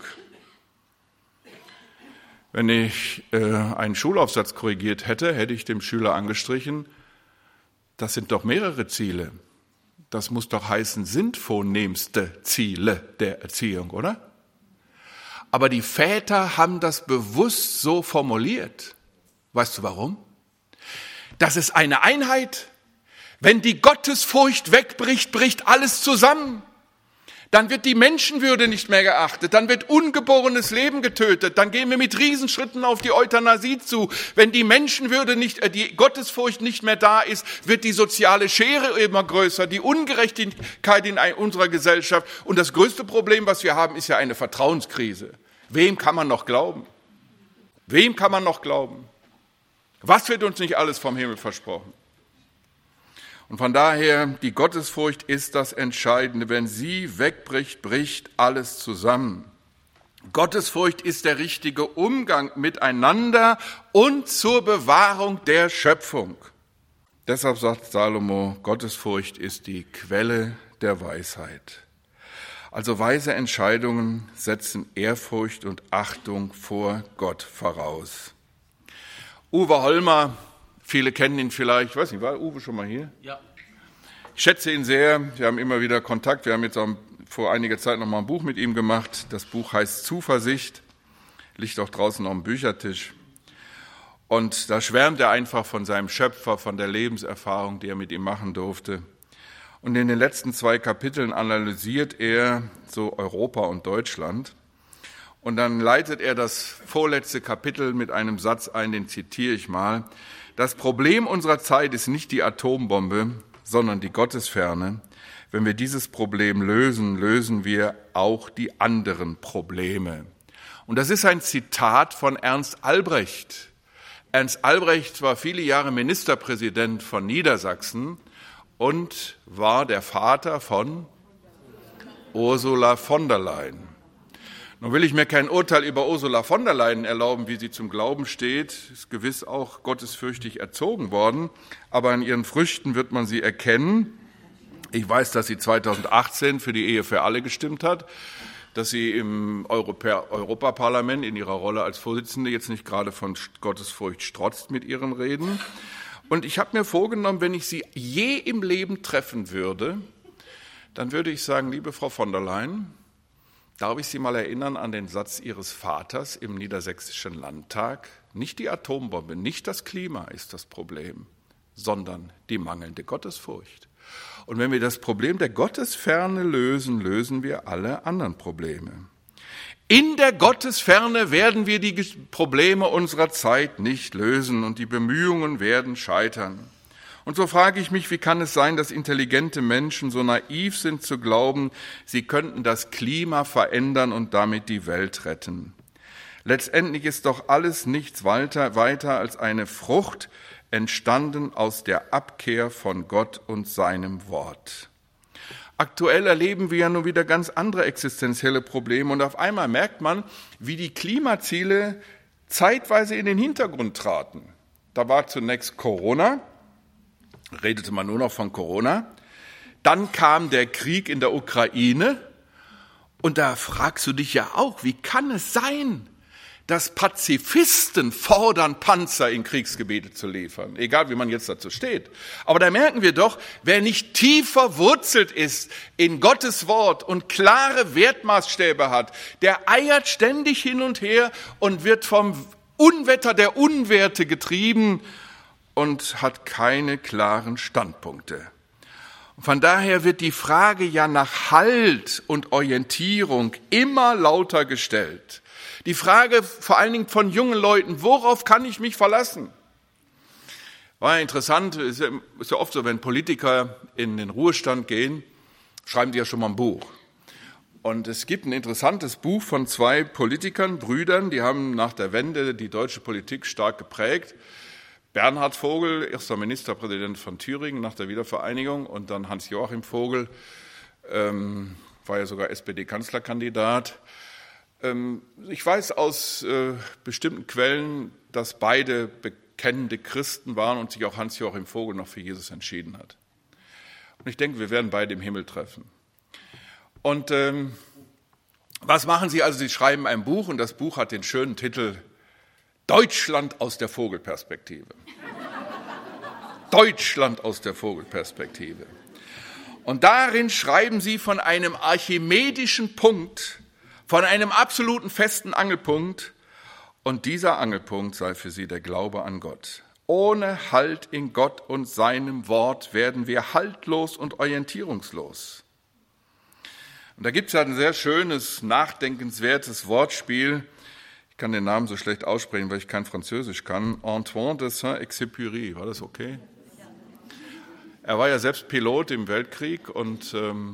Wenn ich äh, einen Schulaufsatz korrigiert hätte, hätte ich dem Schüler angestrichen, das sind doch mehrere Ziele. Das muss doch heißen, sind vornehmste Ziele der Erziehung, oder? Aber die Väter haben das bewusst so formuliert. Weißt du warum? Das ist eine Einheit. Wenn die Gottesfurcht wegbricht, bricht alles zusammen. Dann wird die Menschenwürde nicht mehr geachtet, dann wird ungeborenes Leben getötet, dann gehen wir mit Riesenschritten auf die Euthanasie zu. Wenn die Menschenwürde nicht, die Gottesfurcht nicht mehr da ist, wird die soziale Schere immer größer, die Ungerechtigkeit in unserer Gesellschaft. Und das größte Problem, was wir haben, ist ja eine Vertrauenskrise. Wem kann man noch glauben? Wem kann man noch glauben? Was wird uns nicht alles vom Himmel versprochen? Und von daher, die Gottesfurcht ist das Entscheidende. Wenn sie wegbricht, bricht alles zusammen. Gottesfurcht ist der richtige Umgang miteinander und zur Bewahrung der Schöpfung. Deshalb sagt Salomo, Gottesfurcht ist die Quelle der Weisheit. Also weise Entscheidungen setzen Ehrfurcht und Achtung vor Gott voraus. Uwe Holmer, viele kennen ihn vielleicht, ich weiß nicht, war Uwe schon mal hier? Ja. Ich schätze ihn sehr, wir haben immer wieder Kontakt, wir haben jetzt auch vor einiger Zeit noch mal ein Buch mit ihm gemacht. Das Buch heißt Zuversicht, liegt auch draußen auf dem Büchertisch. Und da schwärmt er einfach von seinem Schöpfer, von der Lebenserfahrung, die er mit ihm machen durfte. Und in den letzten zwei Kapiteln analysiert er so Europa und Deutschland. Und dann leitet er das vorletzte Kapitel mit einem Satz ein, den zitiere ich mal. Das Problem unserer Zeit ist nicht die Atombombe, sondern die Gottesferne. Wenn wir dieses Problem lösen, lösen wir auch die anderen Probleme. Und das ist ein Zitat von Ernst Albrecht. Ernst Albrecht war viele Jahre Ministerpräsident von Niedersachsen und war der Vater von Ursula von der Leyen. Nun will ich mir kein Urteil über Ursula von der Leyen erlauben, wie sie zum Glauben steht, ist gewiss auch gottesfürchtig erzogen worden, aber an ihren Früchten wird man sie erkennen. Ich weiß, dass sie zweitausendachtzehn für die Ehe für alle gestimmt hat. dass Sie im Europä- Europaparlament in Ihrer Rolle als Vorsitzende jetzt nicht gerade von Gottesfurcht strotzt mit Ihren Reden. Und ich habe mir vorgenommen, wenn ich Sie je im Leben treffen würde, dann würde ich sagen, liebe Frau von der Leyen, darf ich Sie mal erinnern an den Satz Ihres Vaters im Niedersächsischen Landtag? Nicht die Atombombe, nicht das Klima ist das Problem, sondern die mangelnde Gottesfurcht. Und wenn wir das Problem der Gottesferne lösen, lösen wir alle anderen Probleme. In der Gottesferne werden wir die Probleme unserer Zeit nicht lösen und die Bemühungen werden scheitern. Und so frage ich mich, wie kann es sein, dass intelligente Menschen so naiv sind zu glauben, sie könnten das Klima verändern und damit die Welt retten? Letztendlich ist doch alles nichts weiter, weiter als eine Frucht, entstanden aus der Abkehr von Gott und seinem Wort. Aktuell erleben wir ja nun wieder ganz andere existenzielle Probleme und auf einmal merkt man, wie die Klimaziele zeitweise in den Hintergrund traten. Da war zunächst Corona, redete man nur noch von Corona, dann kam der Krieg in der Ukraine und da fragst du dich ja auch, wie kann es sein, dass Pazifisten fordern, Panzer in Kriegsgebiete zu liefern, egal wie man jetzt dazu steht. Aber da merken wir doch, wer nicht tief verwurzelt ist in Gottes Wort und klare Wertmaßstäbe hat, der eiert ständig hin und her und wird vom Unwetter der Unwerte getrieben und hat keine klaren Standpunkte. Von daher wird die Frage ja nach Halt und Orientierung immer lauter gestellt. Die Frage vor allen Dingen von jungen Leuten, worauf kann ich mich verlassen? War ja interessant, ist ja, ist ja oft so, wenn Politiker in den Ruhestand gehen, schreiben die ja schon mal ein Buch. Und es gibt ein interessantes Buch von zwei Politikern, Brüdern, die haben nach der Wende die deutsche Politik stark geprägt. Bernhard Vogel, erster Ministerpräsident von Thüringen nach der Wiedervereinigung, und dann Hans-Joachim Vogel, ähm, war ja sogar S P D-Kanzlerkandidat. Ähm, ich weiß aus äh, bestimmten Quellen, dass beide bekennende Christen waren und sich auch Hans-Joachim Vogel noch für Jesus entschieden hat. Und ich denke, wir werden beide im Himmel treffen. Und ähm, was machen sie also? Sie schreiben ein Buch und das Buch hat den schönen Titel Deutschland aus der Vogelperspektive. Deutschland aus der Vogelperspektive. Und darin schreiben sie von einem archimedischen Punkt, von einem absoluten festen Angelpunkt. Und dieser Angelpunkt sei für sie der Glaube an Gott. Ohne Halt in Gott und seinem Wort werden wir haltlos und orientierungslos. Und da gibt es ja ein sehr schönes, nachdenkenswertes Wortspiel. Ich kann den Namen so schlecht aussprechen, weil ich kein Französisch kann. Antoine de Saint-Exupéry, war das okay? Er war ja selbst Pilot im Weltkrieg und ähm,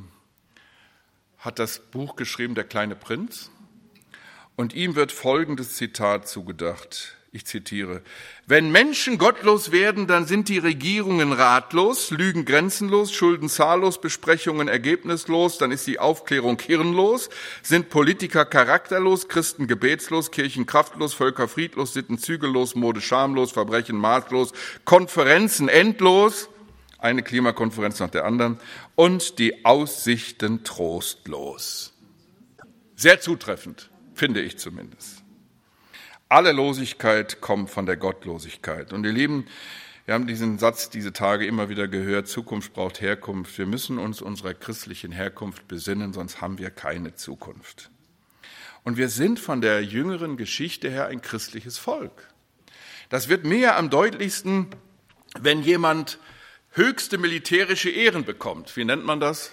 hat das Buch geschrieben, Der kleine Prinz. Und ihm wird folgendes Zitat zugedacht. Ich zitiere: Wenn Menschen gottlos werden, dann sind die Regierungen ratlos, Lügen grenzenlos, Schulden zahllos, Besprechungen ergebnislos, dann ist die Aufklärung hirnlos, sind Politiker charakterlos, Christen gebetslos, Kirchen kraftlos, Völker friedlos, Sitten zügellos, Mode schamlos, Verbrechen maßlos, Konferenzen endlos, eine Klimakonferenz nach der anderen, und die Aussichten trostlos. Sehr zutreffend, finde ich zumindest. Alle Losigkeit kommt von der Gottlosigkeit. Und ihr Lieben, wir haben diesen Satz diese Tage immer wieder gehört, Zukunft braucht Herkunft. Wir müssen uns unserer christlichen Herkunft besinnen, sonst haben wir keine Zukunft. Und wir sind von der jüngeren Geschichte her ein christliches Volk. Das wird mir am deutlichsten, wenn jemand höchste militärische Ehren bekommt. Wie nennt man das?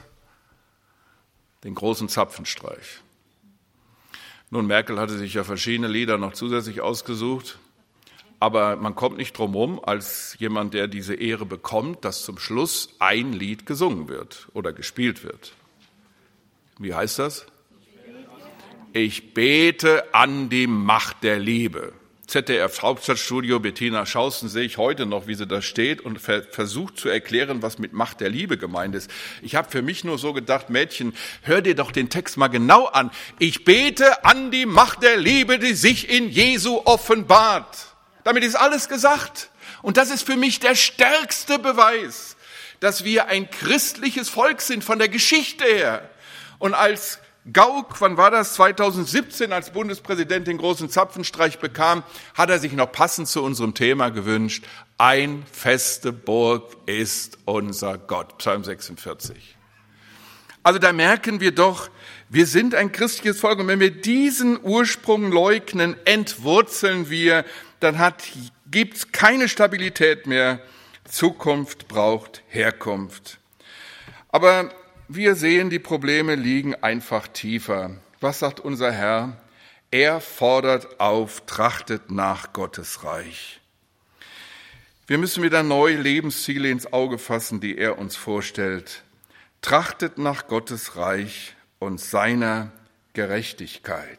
Den großen Zapfenstreich. Nun, Merkel hatte sich ja verschiedene Lieder noch zusätzlich ausgesucht, aber man kommt nicht drum herum, als jemand, der diese Ehre bekommt, dass zum Schluss ein Lied gesungen wird oder gespielt wird. Wie heißt das? Ich bete an die Macht der Liebe. Z D F Hauptstadtstudio, Bettina Schausten sehe ich heute noch, wie sie da steht und ver- versucht zu erklären, was mit Macht der Liebe gemeint ist. Ich habe für mich nur so gedacht, Mädchen, hör dir doch den Text mal genau an. Ich bete an die Macht der Liebe, die sich in Jesu offenbart. Damit ist alles gesagt. Und das ist für mich der stärkste Beweis, dass wir ein christliches Volk sind von der Geschichte her. Und als Gauck, wann war das? zweitausendsiebzehn, als Bundespräsident den großen Zapfenstreich bekam, hat er sich noch passend zu unserem Thema gewünscht: Ein feste Burg ist unser Gott. Psalm sechsundvierzig. Also da merken wir doch, wir sind ein christliches Volk, und wenn wir diesen Ursprung leugnen, entwurzeln wir, dann hat, gibt's keine Stabilität mehr. Zukunft braucht Herkunft. Aber wir sehen, die Probleme liegen einfach tiefer. Was sagt unser Herr? Er fordert auf, trachtet nach Gottes Reich. Wir müssen wieder neue Lebensziele ins Auge fassen, die er uns vorstellt. Trachtet nach Gottes Reich und seiner Gerechtigkeit.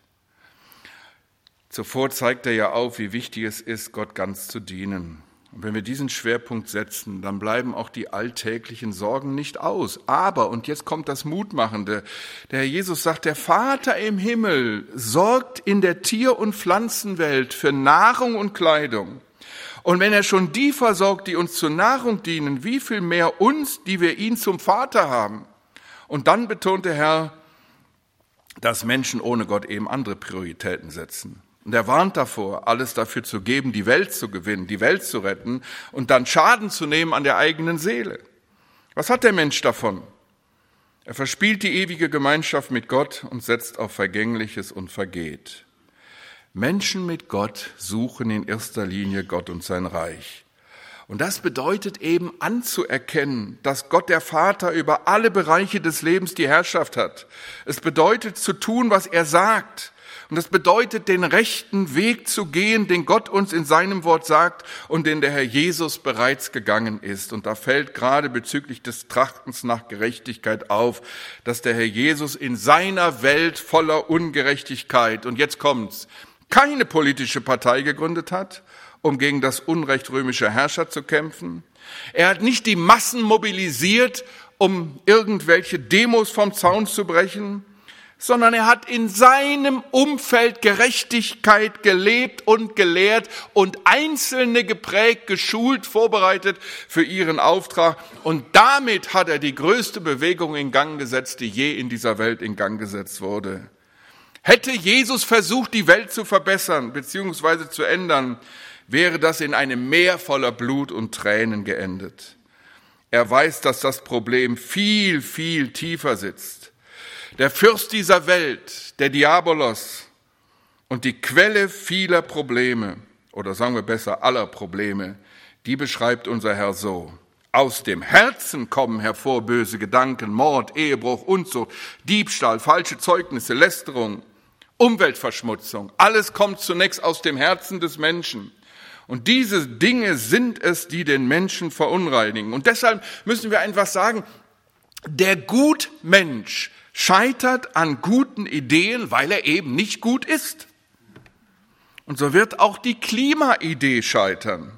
Zuvor zeigt er ja auf, wie wichtig es ist, Gott ganz zu dienen. Und wenn wir diesen Schwerpunkt setzen, dann bleiben auch die alltäglichen Sorgen nicht aus. Aber, und jetzt kommt das Mutmachende, der Herr Jesus sagt, der Vater im Himmel sorgt in der Tier- und Pflanzenwelt für Nahrung und Kleidung. Und wenn er schon die versorgt, die uns zur Nahrung dienen, wie viel mehr uns, die wir ihn zum Vater haben? Und dann betont der Herr, dass Menschen ohne Gott eben andere Prioritäten setzen. Und er warnt davor, alles dafür zu geben, die Welt zu gewinnen, die Welt zu retten und dann Schaden zu nehmen an der eigenen Seele. Was hat der Mensch davon? Er verspielt die ewige Gemeinschaft mit Gott und setzt auf Vergängliches und vergeht. Menschen mit Gott suchen in erster Linie Gott und sein Reich. Und das bedeutet eben anzuerkennen, dass Gott der Vater über alle Bereiche des Lebens die Herrschaft hat. Es bedeutet zu tun, was er sagt. Und das bedeutet, den rechten Weg zu gehen, den Gott uns in seinem Wort sagt und den der Herr Jesus bereits gegangen ist. Und da fällt gerade bezüglich des Trachtens nach Gerechtigkeit auf, dass der Herr Jesus in seiner Welt voller Ungerechtigkeit, und jetzt kommt's, keine politische Partei gegründet hat, um gegen das Unrecht römischer Herrscher zu kämpfen. Er hat nicht die Massen mobilisiert, um irgendwelche Demos vom Zaun zu brechen, sondern er hat in seinem Umfeld Gerechtigkeit gelebt und gelehrt und Einzelne geprägt, geschult, vorbereitet für ihren Auftrag. Und damit hat er die größte Bewegung in Gang gesetzt, die je in dieser Welt in Gang gesetzt wurde. Hätte Jesus versucht, die Welt zu verbessern bzw. zu ändern, wäre das in einem Meer voller Blut und Tränen geendet. Er weiß, dass das Problem viel, viel tiefer sitzt. Der Fürst dieser Welt, der Diabolos, und die Quelle vieler Probleme, oder sagen wir besser aller Probleme, die beschreibt unser Herr so: Aus dem Herzen kommen hervor böse Gedanken, Mord, Ehebruch, Unzucht, Diebstahl, falsche Zeugnisse, Lästerung, Umweltverschmutzung. Alles kommt zunächst aus dem Herzen des Menschen. Und diese Dinge sind es, die den Menschen verunreinigen. Und deshalb müssen wir einfach sagen, der Gutmensch scheitert an guten Ideen, weil er eben nicht gut ist. Und so wird auch die Klimaidee scheitern.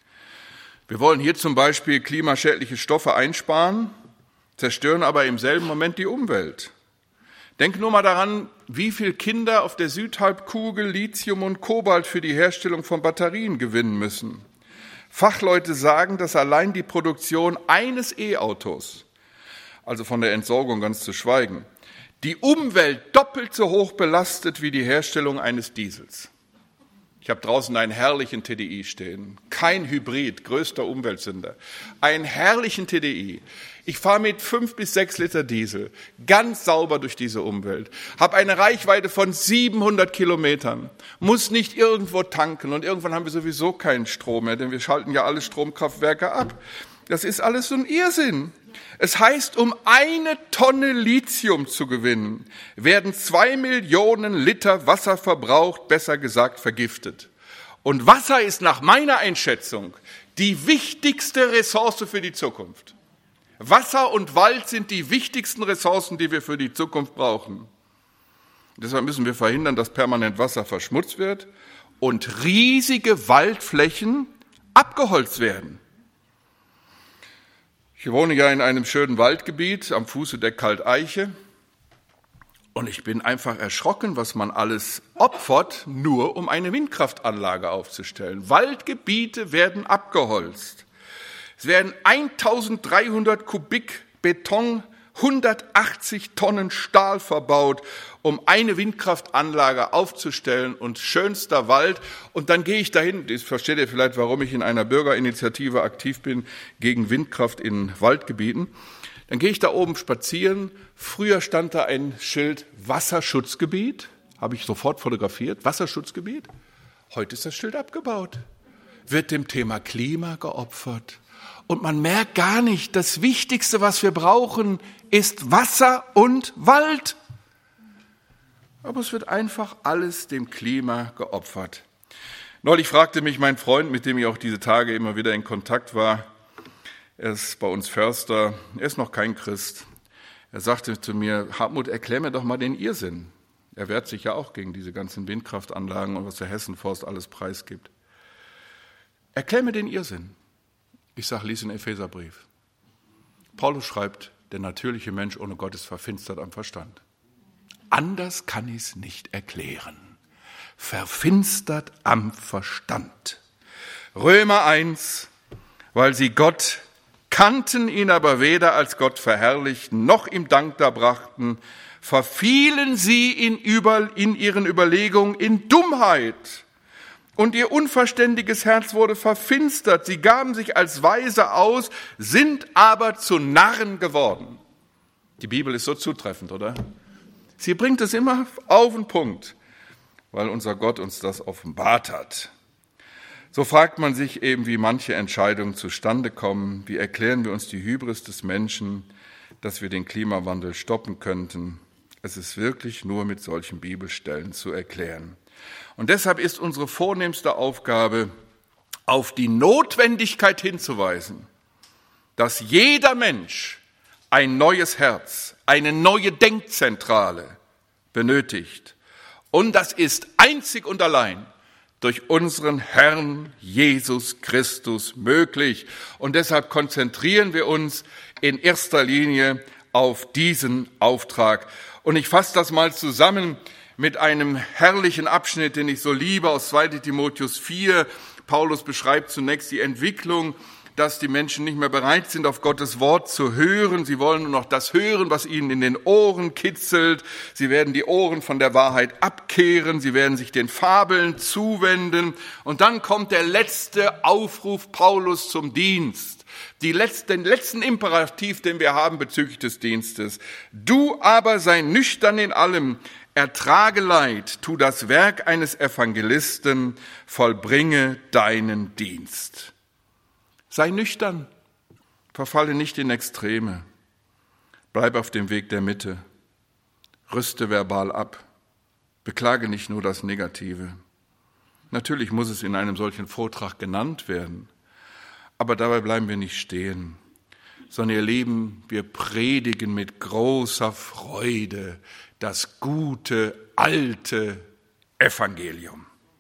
Wir wollen hier zum Beispiel klimaschädliche Stoffe einsparen, zerstören aber im selben Moment die Umwelt. Denk nur mal daran, wie viele Kinder auf der Südhalbkugel Lithium und Kobalt für die Herstellung von Batterien gewinnen müssen. Fachleute sagen, dass allein die Produktion eines E-Autos, also von der Entsorgung ganz zu schweigen, die Umwelt doppelt so hoch belastet wie die Herstellung eines Diesels. Ich habe draußen einen herrlichen T D I stehen, kein Hybrid, größter Umweltsünder, einen herrlichen T D I. Ich fahre mit fünf bis sechs Liter Diesel ganz sauber durch diese Umwelt, habe eine Reichweite von siebenhundert Kilometern, muss nicht irgendwo tanken und irgendwann haben wir sowieso keinen Strom mehr, denn wir schalten ja alle Stromkraftwerke ab. Das ist alles so ein Irrsinn. Es heißt, um eine Tonne Lithium zu gewinnen, werden zwei Millionen Liter Wasser verbraucht, besser gesagt vergiftet. Und Wasser ist nach meiner Einschätzung die wichtigste Ressource für die Zukunft. Wasser und Wald sind die wichtigsten Ressourcen, die wir für die Zukunft brauchen. Deshalb müssen wir verhindern, dass permanent Wasser verschmutzt wird und riesige Waldflächen abgeholzt werden. Ich wohne ja in einem schönen Waldgebiet am Fuße der Kalteiche und ich bin einfach erschrocken, was man alles opfert, nur um eine Windkraftanlage aufzustellen. Waldgebiete werden abgeholzt. Es werden eintausenddreihundert Kubik Beton hundertachtzig Tonnen Stahl verbaut, um eine Windkraftanlage aufzustellen und schönster Wald. Und dann gehe ich dahin, das versteht ihr vielleicht, warum ich in einer Bürgerinitiative aktiv bin gegen Windkraft in Waldgebieten. Dann gehe ich da oben spazieren. Früher stand da ein Schild Wasserschutzgebiet, habe ich sofort fotografiert, Wasserschutzgebiet. Heute ist das Schild abgebaut, wird dem Thema Klima geopfert. Und man merkt gar nicht, das Wichtigste, was wir brauchen, ist Wasser und Wald. Aber es wird einfach alles dem Klima geopfert. Neulich fragte mich mein Freund, mit dem ich auch diese Tage immer wieder in Kontakt war, er ist bei uns Förster, er ist noch kein Christ. Er sagte zu mir, Hartmut, erklär mir doch mal den Irrsinn. Er wehrt sich ja auch gegen diese ganzen Windkraftanlagen und was der Hessenforst alles preisgibt. Erklär mir den Irrsinn. Ich sage, lies den Epheserbrief. Paulus schreibt, der natürliche Mensch ohne Gott ist verfinstert am Verstand. Anders kann ich es nicht erklären. Verfinstert am Verstand. Römer eins, weil sie Gott kannten, ihn aber weder als Gott verherrlichten, noch ihm Dank darbrachten, verfielen sie in, über, in ihren Überlegungen in Dummheit. Und ihr unverständiges Herz wurde verfinstert. Sie gaben sich als Weise aus, sind aber zu Narren geworden. Die Bibel ist so zutreffend, oder? Sie bringt es immer auf den Punkt, weil unser Gott uns das offenbart hat. So fragt man sich eben, wie manche Entscheidungen zustande kommen. Wie erklären wir uns die Hybris des Menschen, dass wir den Klimawandel stoppen könnten? Es ist wirklich nur mit solchen Bibelstellen zu erklären. Und deshalb ist unsere vornehmste Aufgabe, auf die Notwendigkeit hinzuweisen, dass jeder Mensch ein neues Herz, eine neue Denkzentrale benötigt. Und das ist einzig und allein durch unseren Herrn Jesus Christus möglich. Und deshalb konzentrieren wir uns in erster Linie auf diesen Auftrag. Und ich fasse das mal zusammen mit einem herrlichen Abschnitt, den ich so liebe, aus zweiter Timotheus vier. Paulus beschreibt zunächst die Entwicklung, dass die Menschen nicht mehr bereit sind, auf Gottes Wort zu hören. Sie wollen nur noch das hören, was ihnen in den Ohren kitzelt. Sie werden die Ohren von der Wahrheit abkehren. Sie werden sich den Fabeln zuwenden. Und dann kommt der letzte Aufruf Paulus zum Dienst. Die letzte, den letzten Imperativ, den wir haben bezüglich des Dienstes. Du aber sei nüchtern in allem, ertrage Leid, tu das Werk eines Evangelisten, vollbringe deinen Dienst. Sei nüchtern, verfalle nicht in Extreme, bleib auf dem Weg der Mitte, rüste verbal ab, beklage nicht nur das Negative. Natürlich muss es in einem solchen Vortrag genannt werden, aber dabei bleiben wir nicht stehen, sondern ihr Lieben, wir predigen mit großer Freude das gute, alte Evangelium.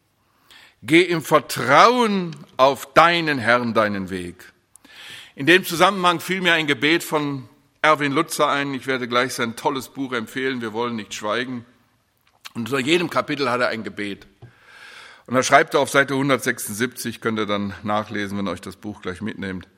Geh im Vertrauen auf deinen Herrn, deinen Weg. In dem Zusammenhang fiel mir ein Gebet von Erwin Lutzer ein. Ich werde gleich sein tolles Buch empfehlen, Wir wollen nicht schweigen. Und unter jedem Kapitel hat er ein Gebet. Und da schreibt er auf Seite hundertsechsundsiebzig, könnt ihr dann nachlesen, wenn ihr euch das Buch gleich mitnehmt.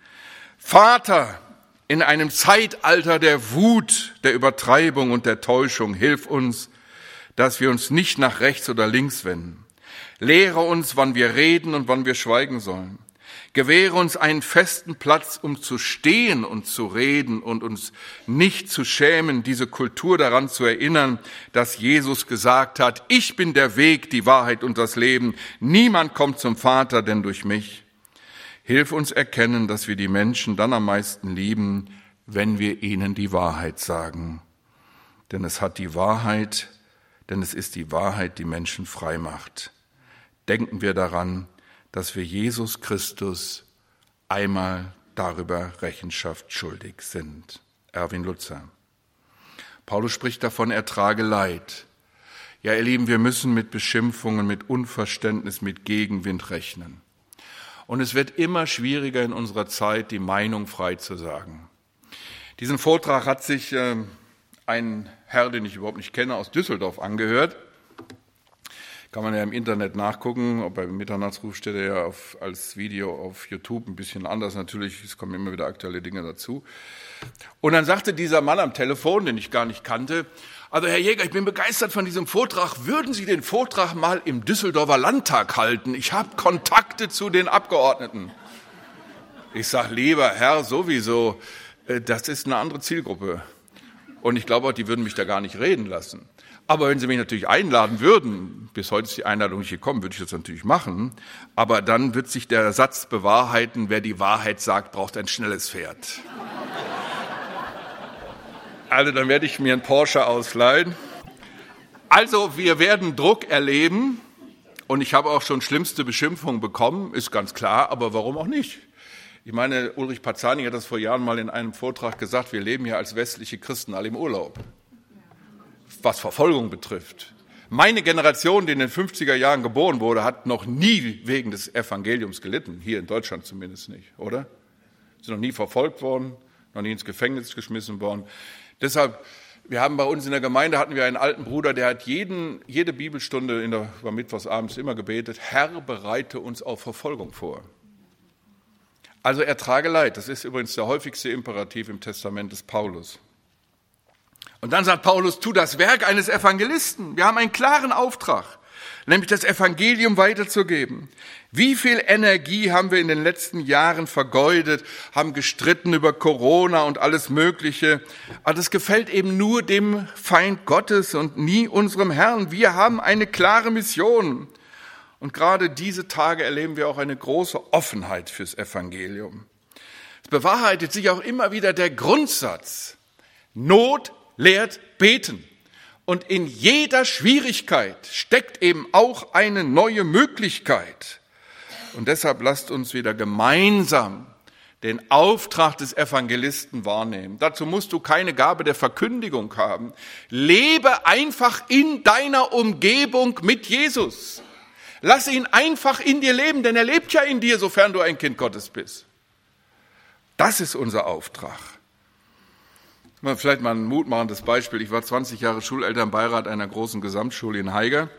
Vater, in einem Zeitalter der Wut, der Übertreibung und der Täuschung, hilf uns, dass wir uns nicht nach rechts oder links wenden. Lehre uns, wann wir reden und wann wir schweigen sollen. Gewähre uns einen festen Platz, um zu stehen und zu reden und uns nicht zu schämen, diese Kultur daran zu erinnern, dass Jesus gesagt hat, ich bin der Weg, die Wahrheit und das Leben. Niemand kommt zum Vater, denn durch mich. Hilf uns erkennen, dass wir die Menschen dann am meisten lieben, wenn wir ihnen die Wahrheit sagen. Denn es hat die Wahrheit, denn es ist die Wahrheit, die Menschen frei macht. Denken wir daran, dass wir Jesus Christus einmal darüber Rechenschaft schuldig sind. Erwin Lutzer. Paulus spricht davon, ertrage Leid. Ja, ihr Lieben, wir müssen mit Beschimpfungen, mit Unverständnis, mit Gegenwind rechnen. Und es wird immer schwieriger in unserer Zeit, die Meinung frei zu sagen. Diesen Vortrag hat sich äh, ein Herr, den ich überhaupt nicht kenne, aus Düsseldorf angehört. Kann man ja im Internet nachgucken, beim Mitternachtsruf steht er ja auf, als Video auf YouTube, ein bisschen anders natürlich, es kommen immer wieder aktuelle Dinge dazu. Und dann sagte dieser Mann am Telefon, den ich gar nicht kannte, also Herr Jäger, ich bin begeistert von diesem Vortrag, würden Sie den Vortrag mal im Düsseldorfer Landtag halten? Ich habe Kontakte zu den Abgeordneten. Ich sage, lieber Herr, sowieso, das ist eine andere Zielgruppe. Und ich glaube auch, die würden mich da gar nicht reden lassen. Aber wenn Sie mich natürlich einladen würden, bis heute ist die Einladung nicht gekommen, würde ich das natürlich machen, aber dann wird sich der Satz bewahrheiten, wer die Wahrheit sagt, braucht ein schnelles Pferd. Also dann werde ich mir einen Porsche ausleihen. Also wir werden Druck erleben und ich habe auch schon schlimmste Beschimpfungen bekommen, ist ganz klar, aber warum auch nicht? Ich meine, Ulrich Pazani hat das vor Jahren mal in einem Vortrag gesagt, wir leben ja als westliche Christen alle im Urlaub, was Verfolgung betrifft. Meine Generation, die in den fünfziger Jahren geboren wurde, hat noch nie wegen des Evangeliums gelitten, hier in Deutschland zumindest nicht, oder? Sind noch nie verfolgt worden, noch nie ins Gefängnis geschmissen worden. Deshalb, wir haben bei uns in der Gemeinde, hatten wir einen alten Bruder, der hat jeden, jede Bibelstunde in der, war mittwochsabends immer gebetet, Herr, bereite uns auf Verfolgung vor. Also ertrage Leid, das ist übrigens der häufigste Imperativ im Testament des Paulus. Und dann sagt Paulus, tu das Werk eines Evangelisten. Wir haben einen klaren Auftrag, nämlich das Evangelium weiterzugeben. Wie viel Energie haben wir in den letzten Jahren vergeudet, haben gestritten über Corona und alles Mögliche. Aber das gefällt eben nur dem Feind Gottes und nie unserem Herrn. Wir haben eine klare Mission. Und gerade diese Tage erleben wir auch eine große Offenheit fürs Evangelium. Es bewahrheitet sich auch immer wieder der Grundsatz, Not lehrt beten. Und in jeder Schwierigkeit steckt eben auch eine neue Möglichkeit. Und deshalb lasst uns wieder gemeinsam den Auftrag des Evangelisten wahrnehmen. Dazu musst du keine Gabe der Verkündigung haben. Lebe einfach in deiner Umgebung mit Jesus. Lass ihn einfach in dir leben, denn er lebt ja in dir, sofern du ein Kind Gottes bist. Das ist unser Auftrag. Vielleicht mal ein mutmachendes Beispiel. Ich war zwanzig Jahre Schulelternbeirat einer großen Gesamtschule in Haiger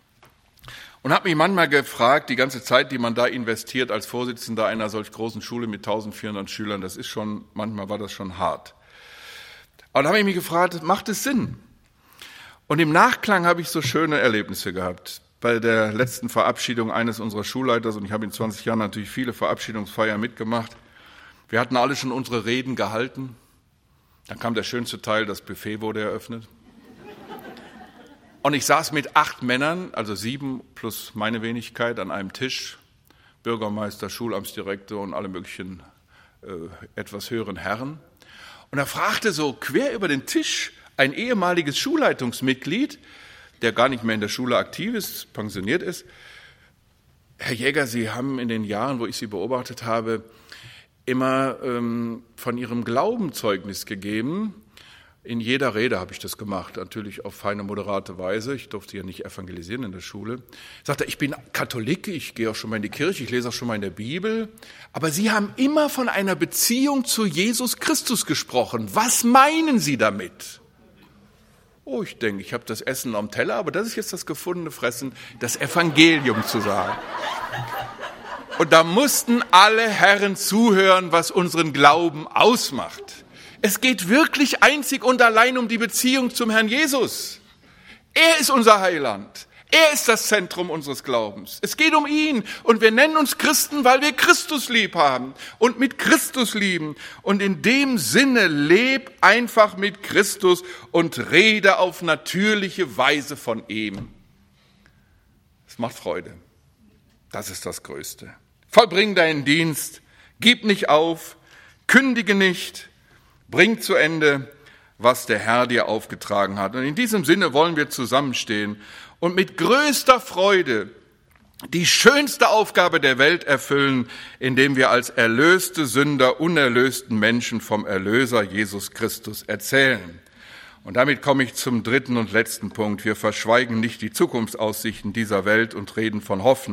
und habe mich manchmal gefragt, die ganze Zeit, die man da investiert als Vorsitzender einer solch großen Schule mit eintausendvierhundert Schülern, das ist schon, manchmal war das schon hart. Aber da habe ich mich gefragt, macht es Sinn? Und im Nachklang habe ich so schöne Erlebnisse gehabt. Bei der letzten Verabschiedung eines unserer Schulleiters, und ich habe in zwanzig Jahren natürlich viele Verabschiedungsfeiern mitgemacht, wir hatten alle schon unsere Reden gehalten. Dann kam der schönste Teil, das Buffet wurde eröffnet. Und ich saß mit acht Männern, also sieben plus meine Wenigkeit, an einem Tisch, Bürgermeister, Schulamtsdirektor und alle möglichen äh, etwas höheren Herren. Und er fragte so quer über den Tisch ein ehemaliges Schulleitungsmitglied, der gar nicht mehr in der Schule aktiv ist, pensioniert ist. Herr Jäger, Sie haben in den Jahren, wo ich Sie beobachtet habe, immer ähm, von Ihrem Glauben Zeugnis gegeben. In jeder Rede habe ich das gemacht, natürlich auf feine, moderate Weise. Ich durfte ja nicht evangelisieren in der Schule. Sagt er, ich bin Katholik, ich gehe auch schon mal in die Kirche, ich lese auch schon mal in der Bibel. Aber Sie haben immer von einer Beziehung zu Jesus Christus gesprochen. Was meinen Sie damit? Oh, ich denke, ich habe das Essen am Teller, aber das ist jetzt das gefundene Fressen, das Evangelium zu sagen. Und da mussten alle Herren zuhören, was unseren Glauben ausmacht. Es geht wirklich einzig und allein um die Beziehung zum Herrn Jesus. Er ist unser Heiland. Er ist das Zentrum unseres Glaubens. Es geht um ihn. Und wir nennen uns Christen, weil wir Christus lieb haben und mit Christus lieben. Und in dem Sinne leb einfach mit Christus und rede auf natürliche Weise von ihm. Es macht Freude. Das ist das Größte. Vollbring deinen Dienst. Gib nicht auf. Kündige nicht. Bring zu Ende, was der Herr dir aufgetragen hat. Und in diesem Sinne wollen wir zusammenstehen und mit größter Freude die schönste Aufgabe der Welt erfüllen, indem wir als erlöste Sünder unerlösten Menschen vom Erlöser Jesus Christus erzählen. Und damit komme ich zum dritten und letzten Punkt. Wir verschweigen nicht die Zukunftsaussichten dieser Welt und reden von Hoffnung.